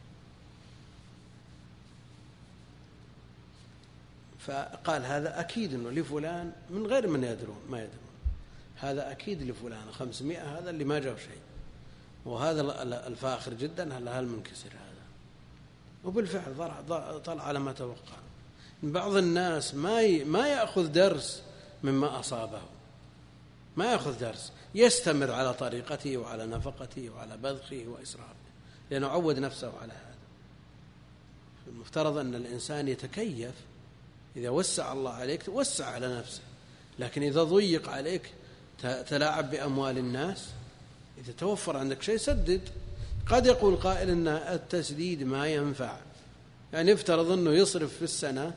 S1: فقال هذا أكيد إنه لفلان، من غير من يدرون ما يدرون، هذا أكيد لفلان خمسمائة، هذا اللي ما جاء شيء، وهذا الفاخر جدا هل هل منكسر هذا. وبالفعل طلع على ما توقع. بعض الناس ما ما يأخذ درس مما أصابه، ما يأخذ درس، يستمر على طريقته وعلى نفقته وعلى بذخه وإسرافه، لأنه عود نفسه على هذا. المفترض أن الإنسان يتكيف، إذا وسع الله عليك توسع على نفسه، لكن إذا ضيق عليك تلاعب بأموال الناس. إذا توفر عندك شيء سدد. قد يقول قائل أن التسديد ما ينفع، يعني يفترض أنه يصرف في السنة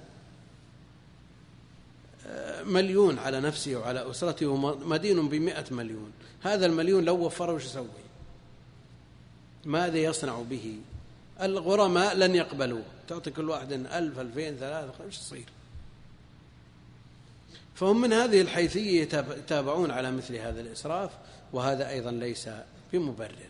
S1: مليون على نفسه وعلى أسرته ومدين بمئة مليون، هذا المليون لو وفره وش يسوي؟ ماذا يصنع به؟ الغرماء لن يقبلوا، تعطي كل واحد ألف ألفين ثلاثة وش يصير؟ فهم من هذه الحيثية يتابعون على مثل هذا الإسراف، وهذا أيضا ليس بمبرر.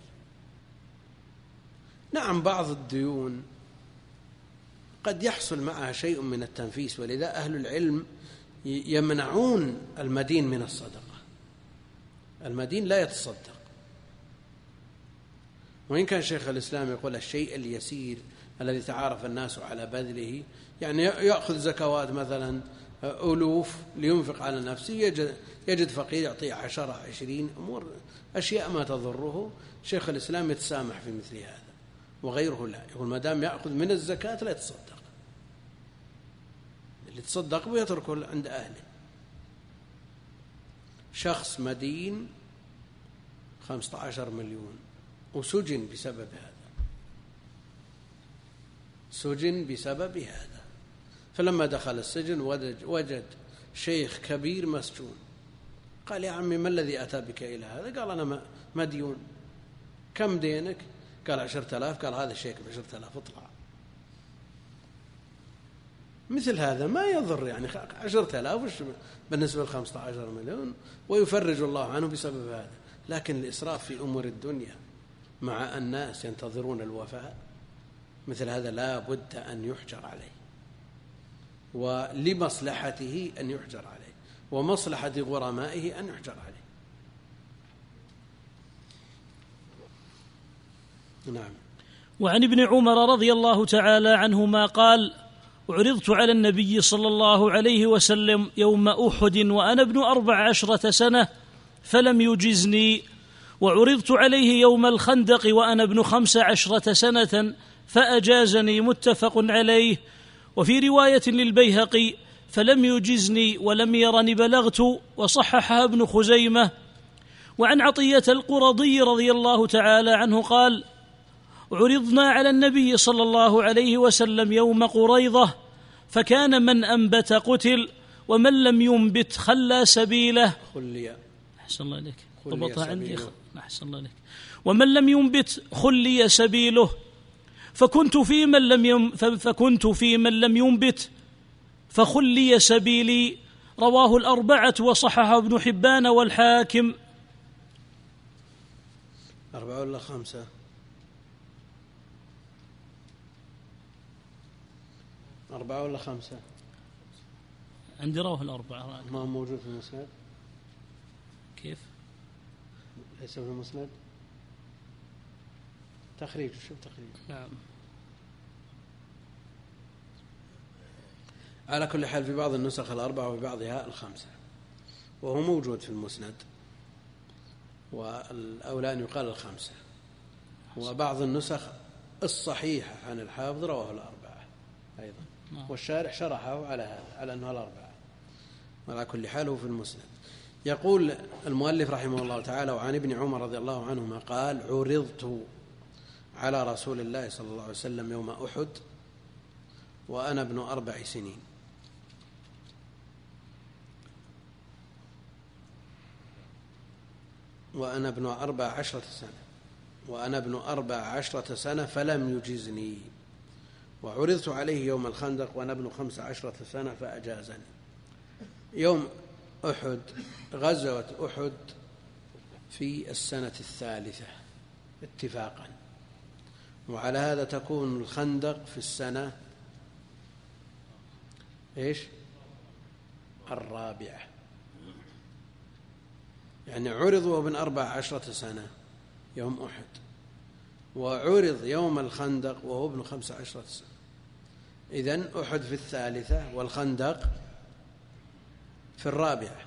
S1: نعم بعض الديون قد يحصل معها شيء من التنفيس، ولذا أهل العلم يمنعون المدين من الصدقة. المدين لا يتصدق، وإن كان شيخ الإسلام يقول الشيء اليسير الذي تعارف الناس على بذله، يعني يأخذ زكوات مثلا ألوف لينفق على نفسه، يجد, يجد فقير يعطيه عشرة عشرين أمور أشياء ما تضره، شيخ الإسلام يتسامح في مثل هذا، وغيره لا، يقول ما دام يأخذ من الزكاة لا يتصدق، اللي تصدق ويتركه عند أهله. شخص مدين خمسة عشر مليون وسجن بسبب هذا، سجن بسبب هذا. فلما دخل السجن وجد شيخ كبير مسجون، قال يا عمي ما الذي أتى بك إلى هذا؟ قال أنا مديون. كم دينك؟ قال عشرة آلاف. قال هذا الشيخ بعشرة آلاف اطلع. مثل هذا ما يضر، يعني عشرة آلاف بالنسبة لخمسة عشر مليون، ويفرج الله عنه بسبب هذا. لكن الإسراف في أمور الدنيا مع الناس ينتظرون الوفاء، مثل هذا لا بد أن يحجر عليه، ولمصلحته أن يحجر عليه، ومصلحة غرمائه أن يحجر عليه. نعم.
S2: وعن ابن عمر رضي الله تعالى عنهما قال: عرضت على النبي صلى الله عليه وسلم يوم أحد وأنا ابن أربع عشرة سنة فلم يجزني، وعرضت عليه يوم الخندق وأنا ابن خمس عشرة سنة فأجازني، متفق عليه. وفي رواية للبيهقي: فلم يجزني ولم يرني بلغت، وصححها ابن خزيمة. وعن عطية القرضي رضي الله تعالى عنه قال: عرضنا على النبي صلى الله عليه وسلم يوم قريضة، فكان من أنبت قتل، ومن لم ينبت خلى سبيله.
S1: خلي.
S2: أحسن الله عليك. ضبطها عندي. أحسن الله عليك. ومن لم ينبت خلي سبيله، فكنت في من لم يم فكنت في من لم ينبت فخلي سبيلي. رواه الأربعة وصححه ابن حبان والحاكم.
S1: أربعة ولا خمسة؟ أربعة ولا خمسة؟
S2: عندي رواه الأربعة.
S1: ما هو موجود في المسند.
S2: كيف؟
S1: ليس في المسند. تخريج، شوف تخريج.
S2: نعم.
S1: على كل حال في بعض النسخ الأربعة وفي بعضها الخمسة، وهو موجود في المسند، والأولى أن يقال الخمسة. وبعض النسخ الصحيحة عن الحافظ رواه الأربعة أيضا، والشارح شرحه على هذا، على أنه الأربعة. وعلى كل حال هو في المسند. يقول المؤلف رحمه الله تعالى: وعن ابن عمر رضي الله عنهما قال: عرضت على رسول الله صلى الله عليه وسلم يوم أحد وأنا ابن أربع سنين. وأنا ابن أربع عشرة سنة وأنا ابن أربع عشرة سنة فلم يجزني، وعرضت عليه يوم الخندق وأنا ابن خمس عشرة سنة فأجازني. يوم أحد، غزوة أحد في السنة الثالثة اتفاقا، وعلى هذا تكون الخندق في السنة إيش؟ الرابعة، يعني عرض وابن أربع عشرة سنة يوم أحد، وعرض يوم الخندق وهو ابن خمس عشرة سنة. إذن أحد في الثالثة والخندق في الرابعة.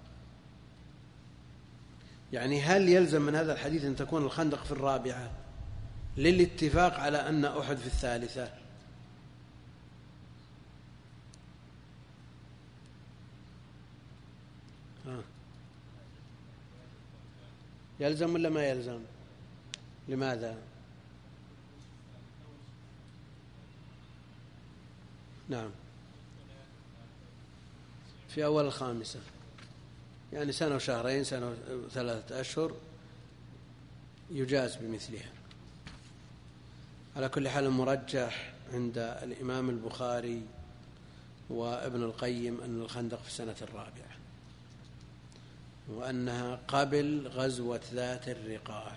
S1: يعني هل يلزم من هذا الحديث أن تكون الخندق في الرابعة للاتفاق على أن أحد في الثالثة؟ آه. يلزم ولا ما يلزم؟ لماذا؟ نعم، في أول الخامسة، يعني سنة وشهرين، سنة وثلاثة أشهر يجاز بمثلها. على كل حال المرجح عند الإمام البخاري وابن القيم أن الخندق في السنة الرابعة، وأنها قبل غزوة ذات الرقاع.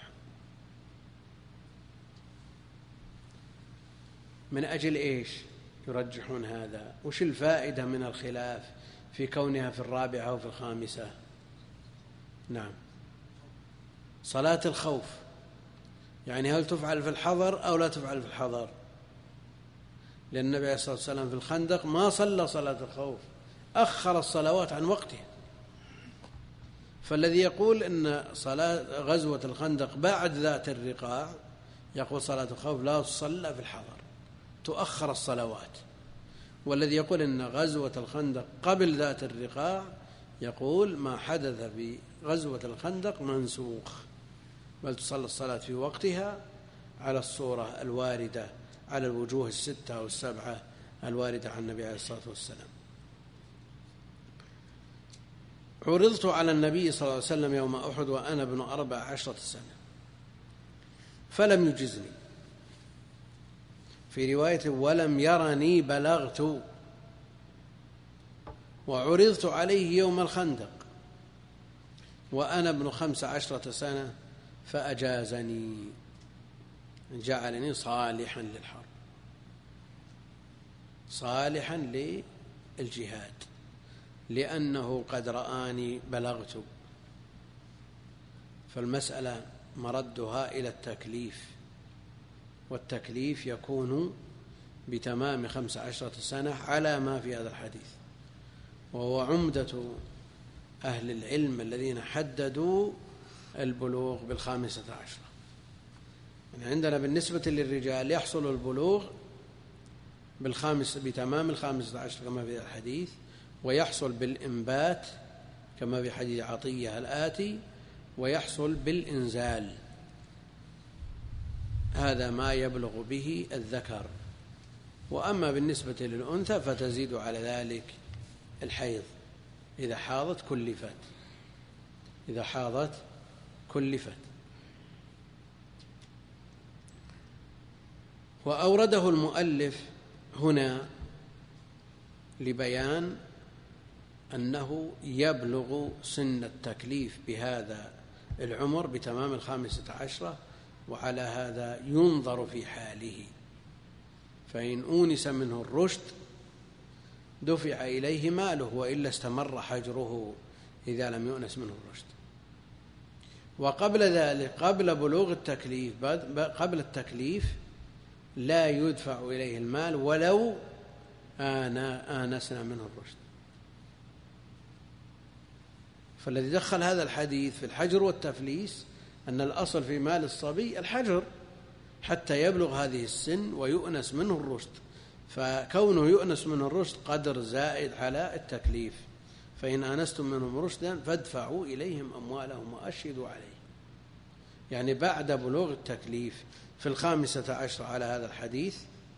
S1: من أجل إيش يرجحون هذا؟ وش الفائدة من الخلاف في كونها في الرابعة وفي الخامسة؟ نعم، صلاة الخوف، يعني هل تفعل في الحضر أو لا تفعل في الحضر؟ لأن النبي عليه الصلاة والسلام في الخندق ما صلى صلاة الخوف، أخر الصلوات عن وقتها. فالذي يقول إن صلاة غزوة الخندق بعد ذات الرقاع يقول صلاة الخوف لا تصلى في الحضر، تؤخر الصلوات. والذي يقول إن غزوة الخندق قبل ذات الرقاع يقول ما حدث في غزوة الخندق منسوخ، بل تصلى الصلاة في وقتها على الصورة الواردة، على الوجوه الستة أو السبعة الواردة عن النبي عليه الصلاة والسلام. عرضت على النبي صلى الله عليه وسلم يوم أحد وأنا ابن أربع عشرة سنة فلم يجزني، في رواية ولم يرني بلغت، وعرضت عليه يوم الخندق وأنا ابن خمس عشرة سنة فأجازني، جعلني صالحا للحرب، صالحا للجهاد، لأنه قد رآني بلغت. فالمسألة مردها إلى التكليف، والتكليف يكون بتمام خمس عشرة سنة على ما في هذا الحديث، وهو عمدة أهل العلم الذين حددوا البلوغ بالخامسة عشرة. يعني عندنا بالنسبة للرجال يحصل البلوغ بالخامس بتمام الخامسة عشرة كما في الحديث، ويحصل بالإنبات كما في حديث عطية الآتي، ويحصل بالإنزال، هذا ما يبلغ به الذكر. وأما بالنسبة للأنثى فتزيد على ذلك الحيض، إذا حاضت كلفت، إذا حاضت كلفت. وأورده المؤلف هنا لبيان أنه يبلغ سن التكليف بهذا العمر بتمام الخامسة عشرة، وعلى هذا ينظر في حاله، فإن أونس منه الرشد دفع إليه ماله، وإلا استمر حجره إذا لم يؤنس منه الرشد. وقبل ذلك قبل بلوغ التكليف قبل التكليف لا يدفع إليه المال ولو آنسنا منه الرشد. فالذي دخل هذا الحديث في الحجر والتفليس أن الأصل في مال الصبي الحجر حتى يبلغ هذه السن ويؤنس منه الرشد، فكونه يؤنس منه الرشد قدر زائد على التكليف. فإن آنستم منهم رشدا فادفعوا إليهم أموالهم وأشهدوا عليه، يعني بعد بلوغ التكليف في الخامسة عشر على هذا الحديث.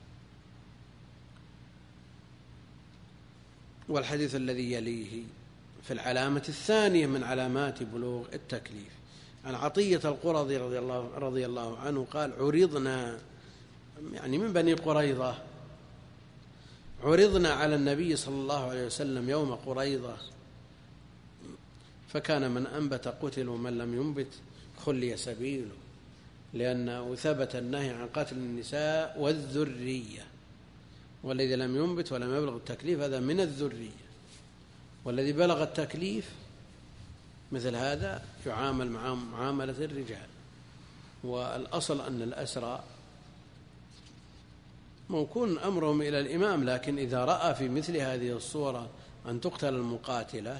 S1: والحديث الذي يليه في العلامة الثانية من علامات بلوغ التكليف عن عطية القرظي رضي الله, رضي الله عنه قال: عرضنا، يعني من بني قريظة، عرضنا على النبي صلى الله عليه وسلم يوم قريظة، فكان من أنبت قتل ومن لم ينبت خلي سبيله، لأنه ثبت النهي عن قتل النساء والذرية، والذي لم ينبت ولم يبلغ التكليف هذا من الذرية، والذي بلغ التكليف مثل هذا يعامل مع معاملة الرجال. والأصل أن الأسرى موكون أمرهم إلى الإمام، لكن إذا رأى في مثل هذه الصورة أن تقتل المقاتلة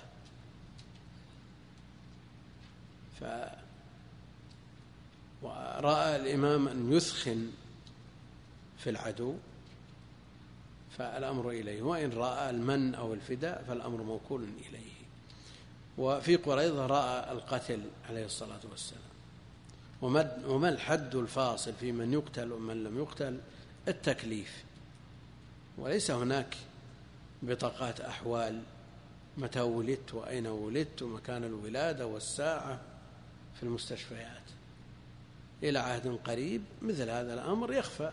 S1: ورأى الإمام أن يثخن في العدو فالأمر إليه، وإن رأى المن أو الفداء فالأمر موكول إليه. وفي قريظة رأى القتل عليه الصلاة والسلام. وما الحد الفاصل في من يقتل ومن لم يقتل؟ التكليف، وليس هناك بطاقات أحوال متى ولدت وأين ولدت ومكان الولادة والساعة في المستشفيات إلى عهد قريب. مثل هذا الأمر يخفى،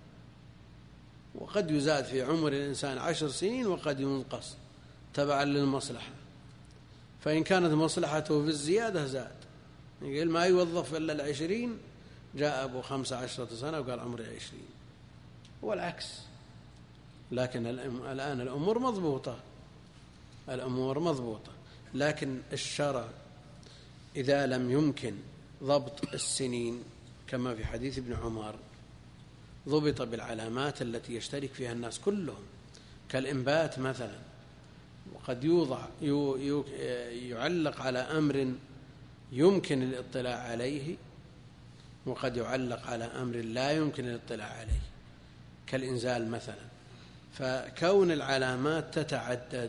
S1: وقد يزاد في عمر الإنسان عشر سنين وقد ينقص تبعا للمصلحة، فإن كانت مصلحته في الزيادة زاد، يقول ما يوظف إلا العشرين، جاء أبو خمسة عشرة سنة وقال عمري عشرين، والعكس. لكن الآن الأمور مضبوطة، الأمور مضبوطة لكن الشرع إذا لم يمكن ضبط السنين كما في حديث ابن عمر ضبط بالعلامات التي يشترك فيها الناس كلهم، كالإنبات مثلا، وقد يوضع يعلق على أمر يمكن الاطلاع عليه، وقد يعلق على أمر لا يمكن الاطلاع عليه، كالإنزال مثلا. فكون العلامات تتعدد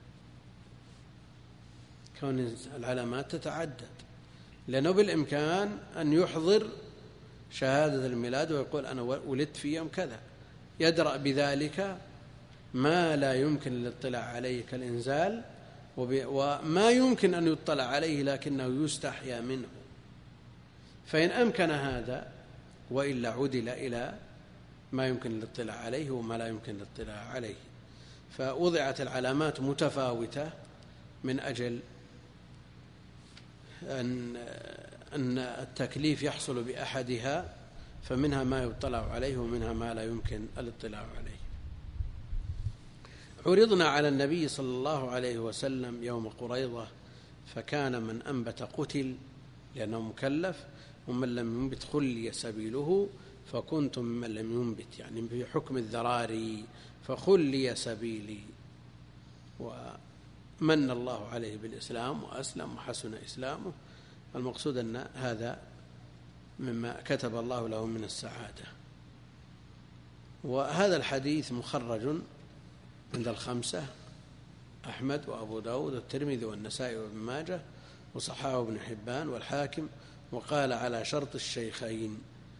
S1: كون العلامات تتعدد لأنه بالإمكان أن يحضر شهادة الميلاد ويقول أنا ولدت في يوم كذا، يدرأ بذلك ما لا يمكن الاطلاع عليه كالإنزال، وما يمكن أن يطلع عليه لكنه يستحيا منه، فإن أمكن هذا وإلا عدل إلى ما يمكن الاطلاع عليه وما لا يمكن الاطلاع عليه. فوضعت العلامات متفاوتة من أجل أن أن التكليف يحصل بأحدها، فمنها ما يطلع عليه ومنها ما لا يمكن الاطلاع عليه. عرضنا على النبي صلى الله عليه وسلم يوم قريظة، فكان من أنبت قتل لأنه مكلف، ومن لم ينبت خلي سبيله، فكنتم من لم ينبت يعني في حكم الذراري فخلي سبيلي. ومن الله عليه بالإسلام وأسلم وحسن إسلامه. المقصود أن هذا مما كتب الله له من السعادة. وهذا الحديث مخرج عند الخمسة، أحمد وأبو داود والترمذي والنسائي وابن ماجه، وصححه ابن حبان والحاكم، وقال على شرط الشيخين،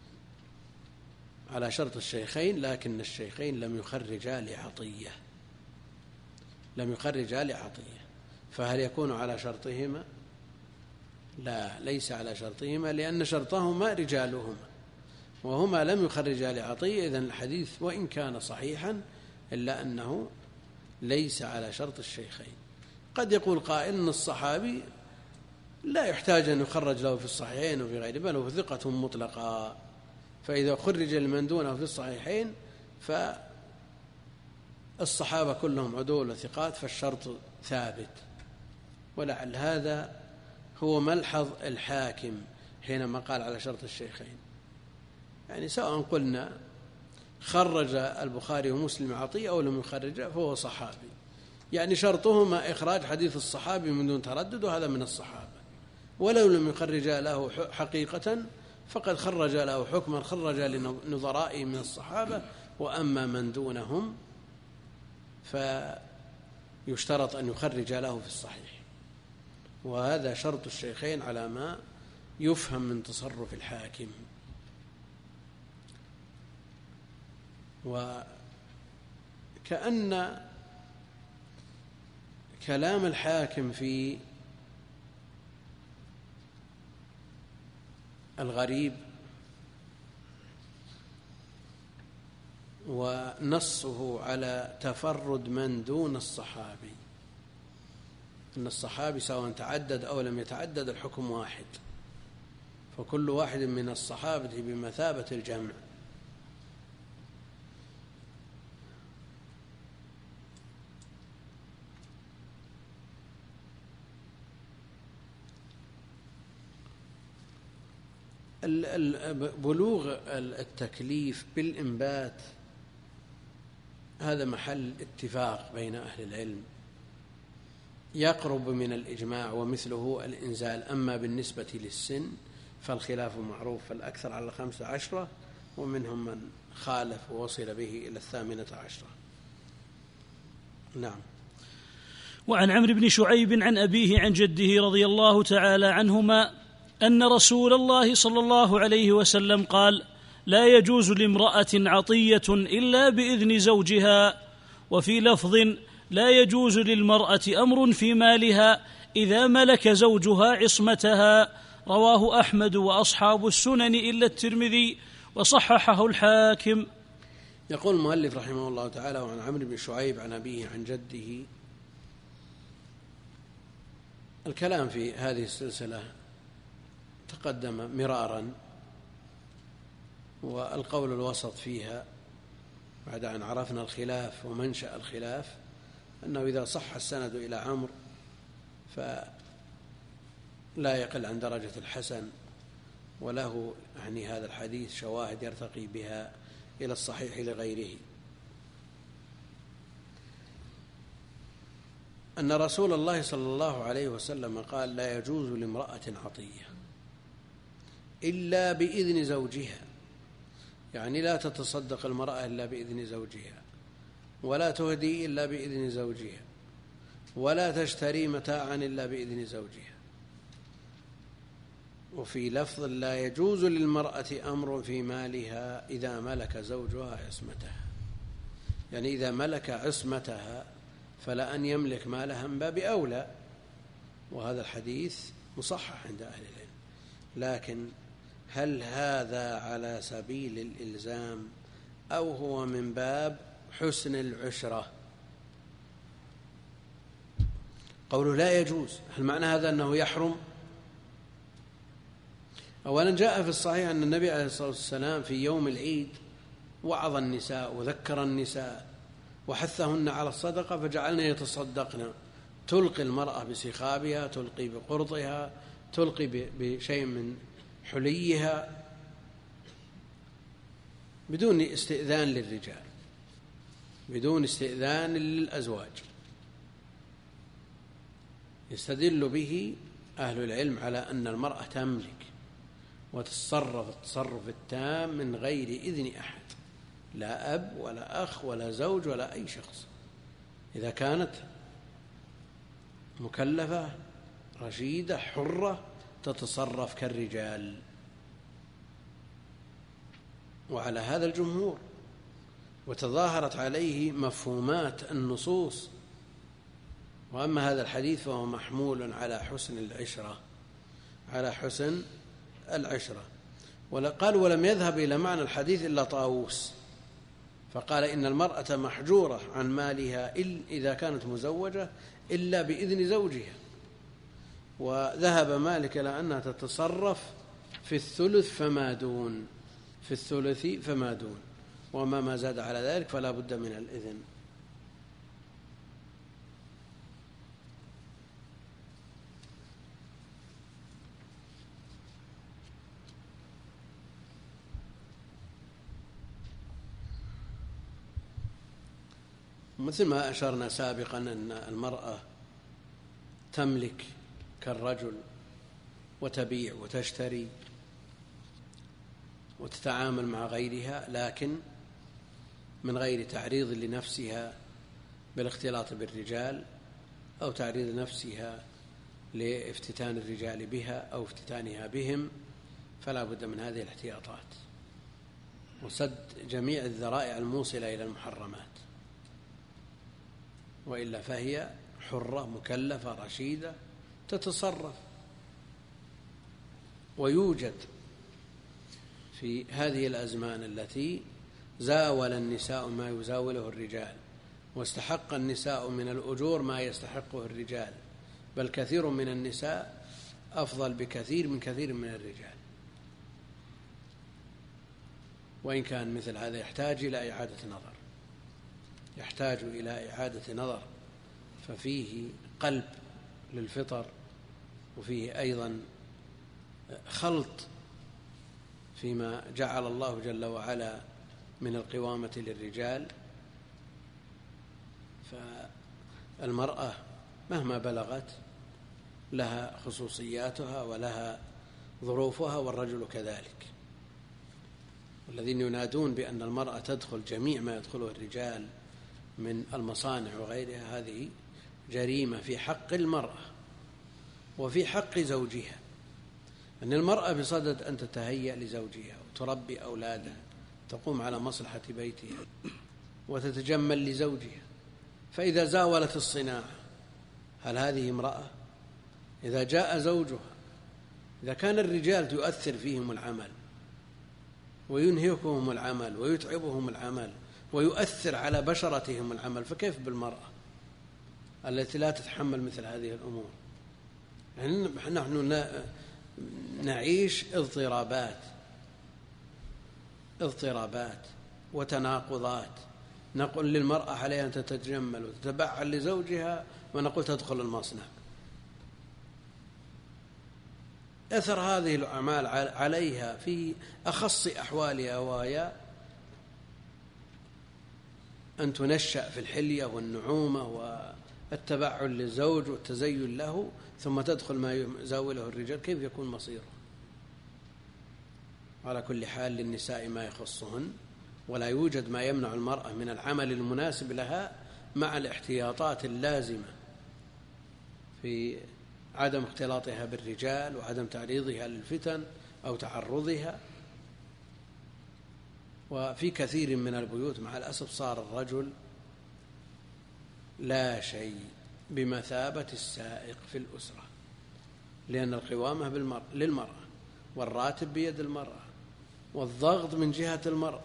S1: على شرط الشيخين، لكن الشيخين لم يخرجا لعطية لم يخرجا لعطية فهل يكون على شرطهما؟ لا، ليس على شرطهما، لأن شرطهما رجالهما، وهما لم يخرجا لعطية. إذن الحديث وإن كان صحيحا إلا أنه ليس على شرط الشيخين. قد يقول قائل أن الصحابي لا يحتاج أن يخرج له في الصحيحين وفي غيره، بل هو ثقة مطلقة. فإذا خرج لمن دونه في الصحيحين فالصحابة كلهم عدول وثقات، فالشرط ثابت. ولعل هذا هو ملحظ الحاكم حينما قال على شرط الشيخين، يعني سواء قلنا خرج البخاري ومسلم عطية أو لم يخرجه فهو صحابي، يعني شرطهما إخراج حديث الصحابي من دون تردد، وهذا من الصحابة. ولو لم يخرج له حقيقة فقد خرج له حكما، خرج لنظرائه من الصحابة. وأما من دونهم فيشترط أن يخرج له في الصحيح، وهذا شرط الشيخين على ما يفهم من تصرف الحاكم. وكأن كلام الحاكم في الغريب ونصه على تفرد من دون الصحابي، أن الصحابي سواء تعدد أو لم يتعدد الحكم واحد، فكل واحد من الصحابة بمثابة الجمع. بلوغ التكليف بالإنبات هذا محل اتفاق بين أهل العلم، يقرب من الإجماع، ومثله الإنزال. أما بالنسبة للسن فالخلاف معروف، فالأكثر على الخمسة عشرة، ومنهم من خالف ووصل به إلى الثامنة عشرة. نعم.
S2: وعن عمرو بن شعيب عن أبيه عن جده رضي الله تعالى عنهما أن رسول الله صلى الله عليه وسلم قال: لا يجوز لامرأة عطية إلا بإذن زوجها. وفي لفظ: لا يجوز للمرأة أمر في مالها إذا ملك زوجها عصمتها. رواه أحمد وأصحاب السنن إلا الترمذي، وصححه الحاكم.
S1: يقول المؤلف رحمه الله تعالى: وعن عمرو بن شعيب عن أبيه عن جده. الكلام في هذه السلسلة تقدم مرارا، والقول الوسط فيها بعد أن عرفنا الخلاف ومنشأ الخلاف أنه إذا صح السند إلى عمرو فلا يقل عن درجة الحسن، وله يعني هذا الحديث شواهد يرتقي بها إلى الصحيح لغيره. أن رسول الله صلى الله عليه وسلم قال: لا يجوز لامرأة عطية إلا بإذن زوجها، يعني لا تتصدق المرأة إلا بإذن زوجها، ولا تهدي إلا بإذن زوجها، ولا تشتري متاعا إلا بإذن زوجها. وفي لفظ: لا يجوز للمرأة أمر في مالها إذا ملك زوجها عصمتها، يعني إذا ملك عصمتها فلا أن يملك مالها من باب أولى. وهذا الحديث مصحح عند أهل العلم، لكن هل هذا على سبيل الإلزام أو هو من باب حسن العشرة؟ قوله لا يجوز، هل معنى هذا أنه يحرم؟ أولا جاء في الصحيح أن النبي عليه الصلاة والسلام في يوم العيد وعظ النساء وذكر النساء وحثهن على الصدقة، فجعلنا يتصدقن، تلقي المرأة بسخابها، تلقي بقرطها، تلقي بشيء من حليها بدون استئذان للرجال، بدون استئذان للأزواج. يستدل به أهل العلم على أن المرأة تملك وتتصرف التصرف التام من غير إذن أحد، لا أب ولا أخ ولا زوج ولا أي شخص، إذا كانت مكلفة رشيدة حرة تتصرف كالرجال. وعلى هذا الجمهور، وتظاهرت عليه مفهومات النصوص. وأما هذا الحديث فهو محمول على حسن العشرة، على حسن العشرة. وقال: ولم يذهب إلى معنى الحديث إلا طاووس، فقال: إن المرأة محجورة عن مالها إذا كانت مزوجة إلا بإذن زوجها. وذهب مالك إلى أنها تتصرف في الثلث فما دون، في الثلث فما دون، وما ما زاد على ذلك فلا بد من الإذن. مثل ما أشرنا سابقا أن المرأة تملك كالرجل وتبيع وتشتري وتتعامل مع غيرها، لكن من غير تعريض لنفسها بالاختلاط بالرجال أو تعريض نفسها لافتتان الرجال بها أو افتتانها بهم، فلا بد من هذه الاحتياطات وسد جميع الذرائع الموصلة إلى المحرمات، وإلا فهي حرة مكلفة رشيدة تتصرف. ويوجد في هذه الأزمان التي زاول النساء ما يزاوله الرجال، واستحق النساء من الأجور ما يستحقه الرجال، بل كثير من النساء أفضل بكثير من كثير من الرجال، وإن كان مثل هذا يحتاج إلى إعادة نظر، يحتاج إلى إعادة نظر، ففيه قلب للفطر، وفيه أيضا خلط فيما جعل الله جل وعلا من القوامة للرجال. فالمرأة مهما بلغت لها خصوصياتها ولها ظروفها، والرجل كذلك. والذين ينادون بأن المرأة تدخل جميع ما يدخله الرجال من المصانع وغيرها، هذه جريمة في حق المرأة وفي حق زوجها، أن المرأة بصدد أن تتهيأ لزوجها وتربي أولادها، تقوم على مصلحة بيتها وتتجمل لزوجها، فإذا زاولت الصناعة هل هذه امرأة؟ إذا جاء زوجها، إذا كان الرجال يؤثر فيهم العمل وينهكهم العمل ويتعبهم العمل ويؤثر على بشرتهم العمل، فكيف بالمرأة التي لا تتحمل مثل هذه الأمور؟ يعني نحن نعيش اضطرابات اضطرابات وتناقضات، نقول للمرأة عليها أن تتجمل وتتبعل لزوجها، ونقول تدخل المصنع. أثر هذه الأعمال عليها في أخص أحوالها، وهي أن تنشأ في الحلية والنعومة والتبعل للزوج والتزين له، ثم تدخل ما يزاوله الرجال، كيف يكون مصيره؟ على كل حال للنساء ما يخصهن، ولا يوجد ما يمنع المرأة من العمل المناسب لها مع الاحتياطات اللازمة في عدم اختلاطها بالرجال وعدم تعريضها للفتن أو تعرضها. وفي كثير من البيوت مع الأسف صار الرجل لا شيء بمثابة السائق في الأسرة، لأن القوامة بالمرأة للمرأة، والراتب بيد المرأة، والضغط من جهة المرأة.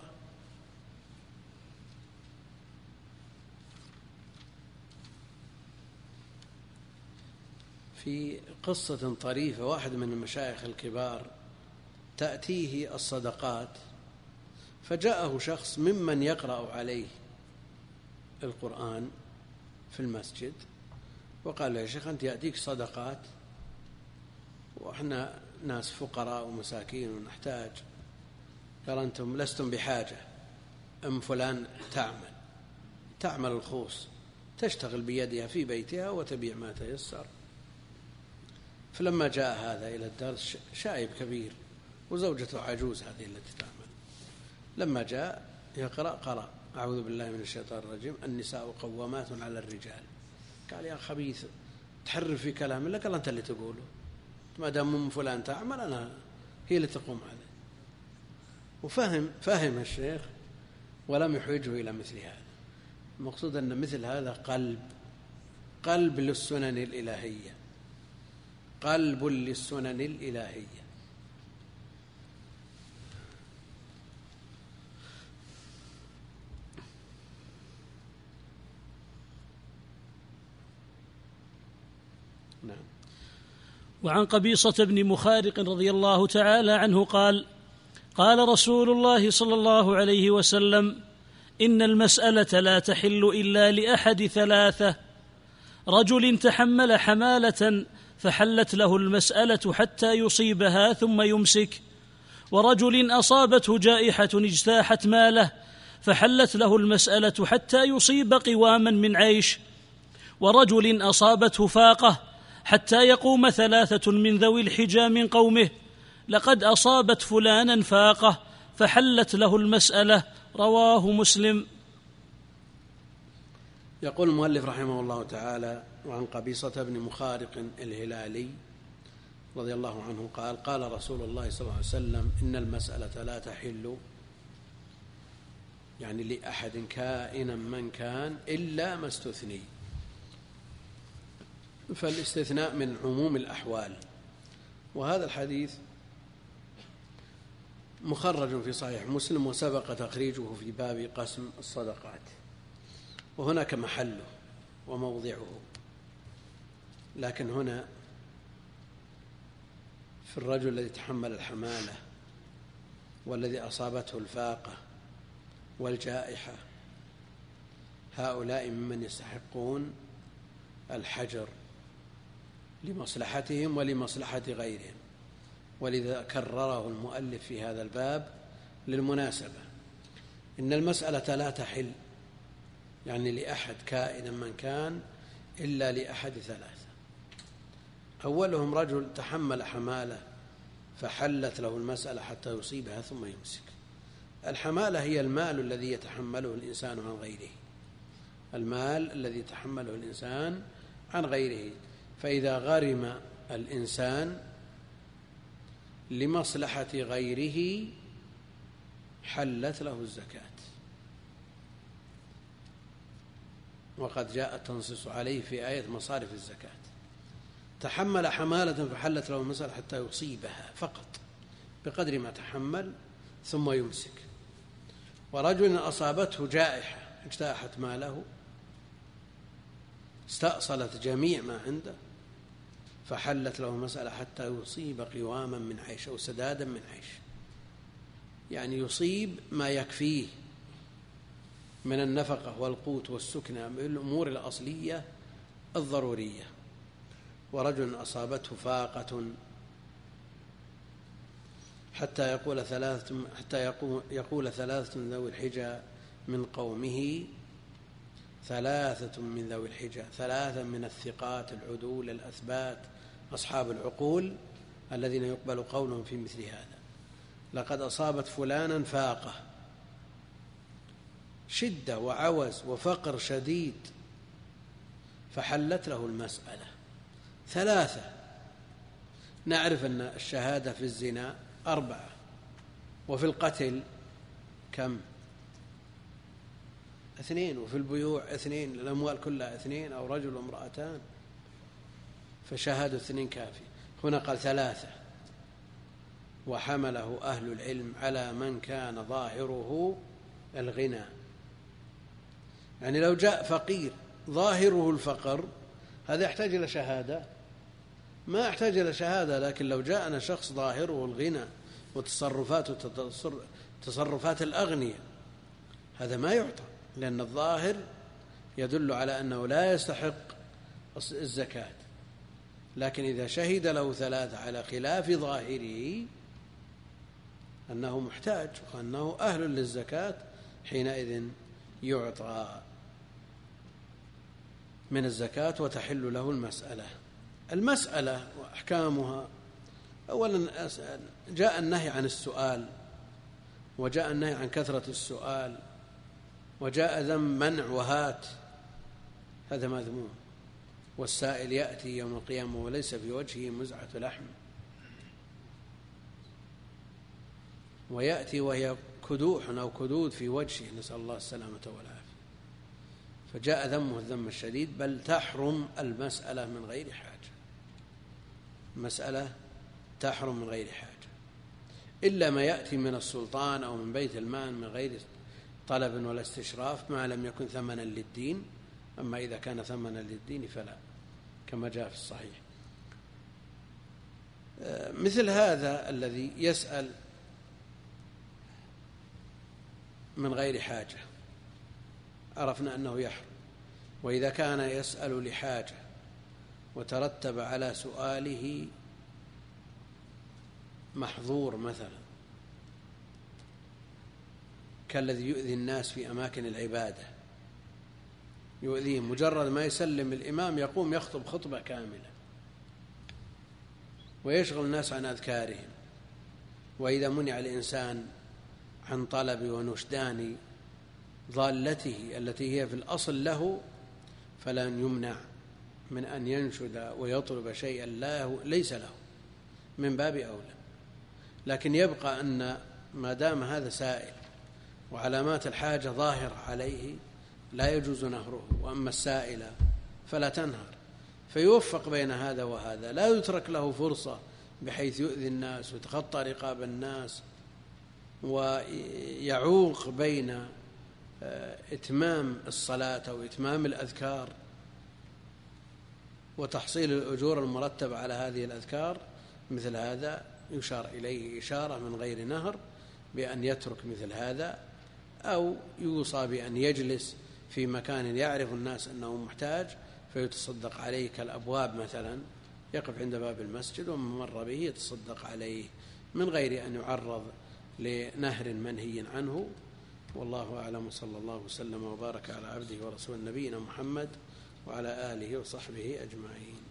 S1: في قصة طريفة، واحد من المشايخ الكبار تأتيه الصدقات، فجاءه شخص ممن يقرأ عليه القرآن في المسجد وقال له: يا شيخ، أنت يأتيك صدقات وإحنا ناس فقراء ومساكين ونحتاج. قال: أنتم لستم بحاجة، أم فلان تعمل تعمل الخوص، تشتغل بيدها في بيتها وتبيع ما تيسر. فلما جاء هذا إلى الدرس، شايب كبير وزوجته عجوز هذه التي تعمل، لما جاء يقرأ قرأ: أعوذ بالله من الشيطان الرجيم، النساء قوامات على الرجال. قال: يا خبيث، تحرف في كلام الله. قال: أنت اللي تقوله، ما دام أم فلان تعمل أنا هي اللي تقوم عليه. وفهم فهم الشيخ ولم يحوجه إلى مثل هذا. المقصود أن مثل هذا قلب قلب للسنن الإلهية، قلب للسنن الإلهية. نعم.
S2: وعن قبيصة بن مخارق رضي الله تعالى عنه قال: قال رسول الله صلى الله عليه وسلم: إن المسألة لا تحل إلا لأحد ثلاثة: رجل تحمل حمالة فحلت له المسألة حتى يصيبها ثم يمسك، ورجل أصابته جائحة اجتاحت ماله فحلت له المسألة حتى يصيب قواما من عيش، ورجل أصابته فاقة حتى يقوم ثلاثة من ذوي الحجى من قومه: لقد أصابت فلانا فاقة فحلت له المسألة. رواه مسلم.
S1: يقول المؤلف رحمه الله تعالى: وعن قبيصة بن مخارق الهلالي رضي الله عنه قال: قال رسول الله صلى الله عليه وسلم: إن المسألة لا تحل، يعني لأحد كائنا من كان، إلا ما استثني. فالاستثناء من عموم الأحوال. وهذا الحديث مخرج في صحيح مسلم، وسبق تخريجه في باب قسم الصدقات، وهناك محله وموضعه. لكن هنا في الرجل الذي تحمل الحمالة والذي أصابته الفاقة والجائحة، هؤلاء ممن يستحقون الحجر لمصلحتهم ولمصلحة غيرهم، ولذا كرره المؤلف في هذا الباب للمناسبة. إن المسألة لا تحل، يعني لأحد كائنا من كان، إلا لأحد ثلاثة: أولهم رجل تحمل حمالة فحلت له المسألة حتى يصيبها ثم يمسك. الحمالة هي المال الذي يتحمله الإنسان عن غيره، المال الذي يتحمله الإنسان عن غيره. فإذا غرم الإنسان لمصلحة غيره حلت له الزكاة، وقد جاءت تنصص عليه في آية مصارف الزكاة. تحمل حمالة فحلت له المسألة حتى يصيبها فقط بقدر ما تحمل ثم يمسك. ورجل أصابته جائحة اجتاحت ماله، استأصلت جميع ما عنده، فحلت له المسألة حتى يصيب قواما من عيش أو سدادا من عيش، يعني يصيب ما يكفيه من النفقة والقوت والسكنة من الأمور الأصلية الضرورية. ورجل أصابته فاقة حتى يقول ثلاثة حتى يقول, يقول ثلاثة من ذوي الحجى من قومه، ثلاثة من ذوي الحجى، ثلاثة من الثقات العدول الأثبات أصحاب العقول الذين يقبل قولهم في مثل هذا: لقد أصابت فلانا فاقة، شدة وعوز وفقر شديد، فحلت له المسألة. ثلاثة. نعرف أن الشهادة في الزنا أربعة، وفي القتل كم؟ اثنين، وفي البيوع اثنين، الأموال كلها اثنين أو رجل وامرأتان، فشهادة اثنين كافي. هنا قال ثلاثة: وحمله أهل العلم على من كان ظاهره الغنى. يعني لو جاء فقير ظاهره الفقر هذا يحتاج إلى شهادة؟ ما يحتاج إلى شهادة. لكن لو جاءنا شخص ظاهره الغنى وتصرفات تصرفات الأغنياء، هذا ما يعطى، لأن الظاهر يدل على أنه لا يستحق الزكاة. لكن إذا شهد له ثلاثة على خلاف ظاهره أنه محتاج وأنه أهل للزكاة، حينئذ يعطى من الزكاة وتحل له المسألة. المسألة وأحكامها: أولا جاء النهي عن السؤال، وجاء النهي عن كثرة السؤال، وجاء ذم منع وهات، هذا مذموم. والسائل يأتي يوم القيامة وليس في وجهه مزعة لحم، ويأتي وهي كدوح أو كدود في وجهه، نسأل الله السلامة والعافية. فجاء ذمه الذم الشديد، بل تحرم المسألة من غير حاجة، مسألة تحرم من غير حاجة، إلا ما يأتي من السلطان أو من بيت المال من غير طلب ولا استشراف، ما لم يكن ثمنا للدين. أما إذا كان ثمنا للدين فلا، كما جاء في الصحيح. مثل هذا الذي يسأل من غير حاجة عرفنا أنه يحرم. وإذا كان يسأل لحاجة وترتب على سؤاله محظور مثلا كالذي يؤذي الناس في أماكن العبادة، يؤذيهم مجرد ما يسلم الإمام يقوم يخطب خطبة كاملة ويشغل الناس عن أذكارهم. وإذا منع الإنسان عن طلب ونشدان ضالته التي هي في الأصل له فلن يمنع من أن ينشد ويطلب شيئا لا ليس له من باب أولى. لكن يبقى أن ما دام هذا سائل وعلامات الحاجة ظاهرة عليه لا يجوز نهره، وأما السائل فلا تنهر، فيوفق بين هذا وهذا، لا يترك له فرصة بحيث يؤذي الناس ويتخطى رقاب الناس ويعوق بين إتمام الصلاة أو إتمام الأذكار وتحصيل الأجور المرتبة على هذه الأذكار. مثل هذا يشار إليه إشارة من غير نهر بأن يترك مثل هذا، أو يوصى بأن يجلس في مكان يعرف الناس أنه محتاج فيتصدق عليه كالأبواب مثلا، يقف عند باب المسجد ومن مر به يتصدق عليه من غير أن يعرض لنهر منهي عنه. والله أعلم، صلى الله وسلم وبارك على عبده ورسول نبينا محمد وعلى آله وصحبه أجمعين.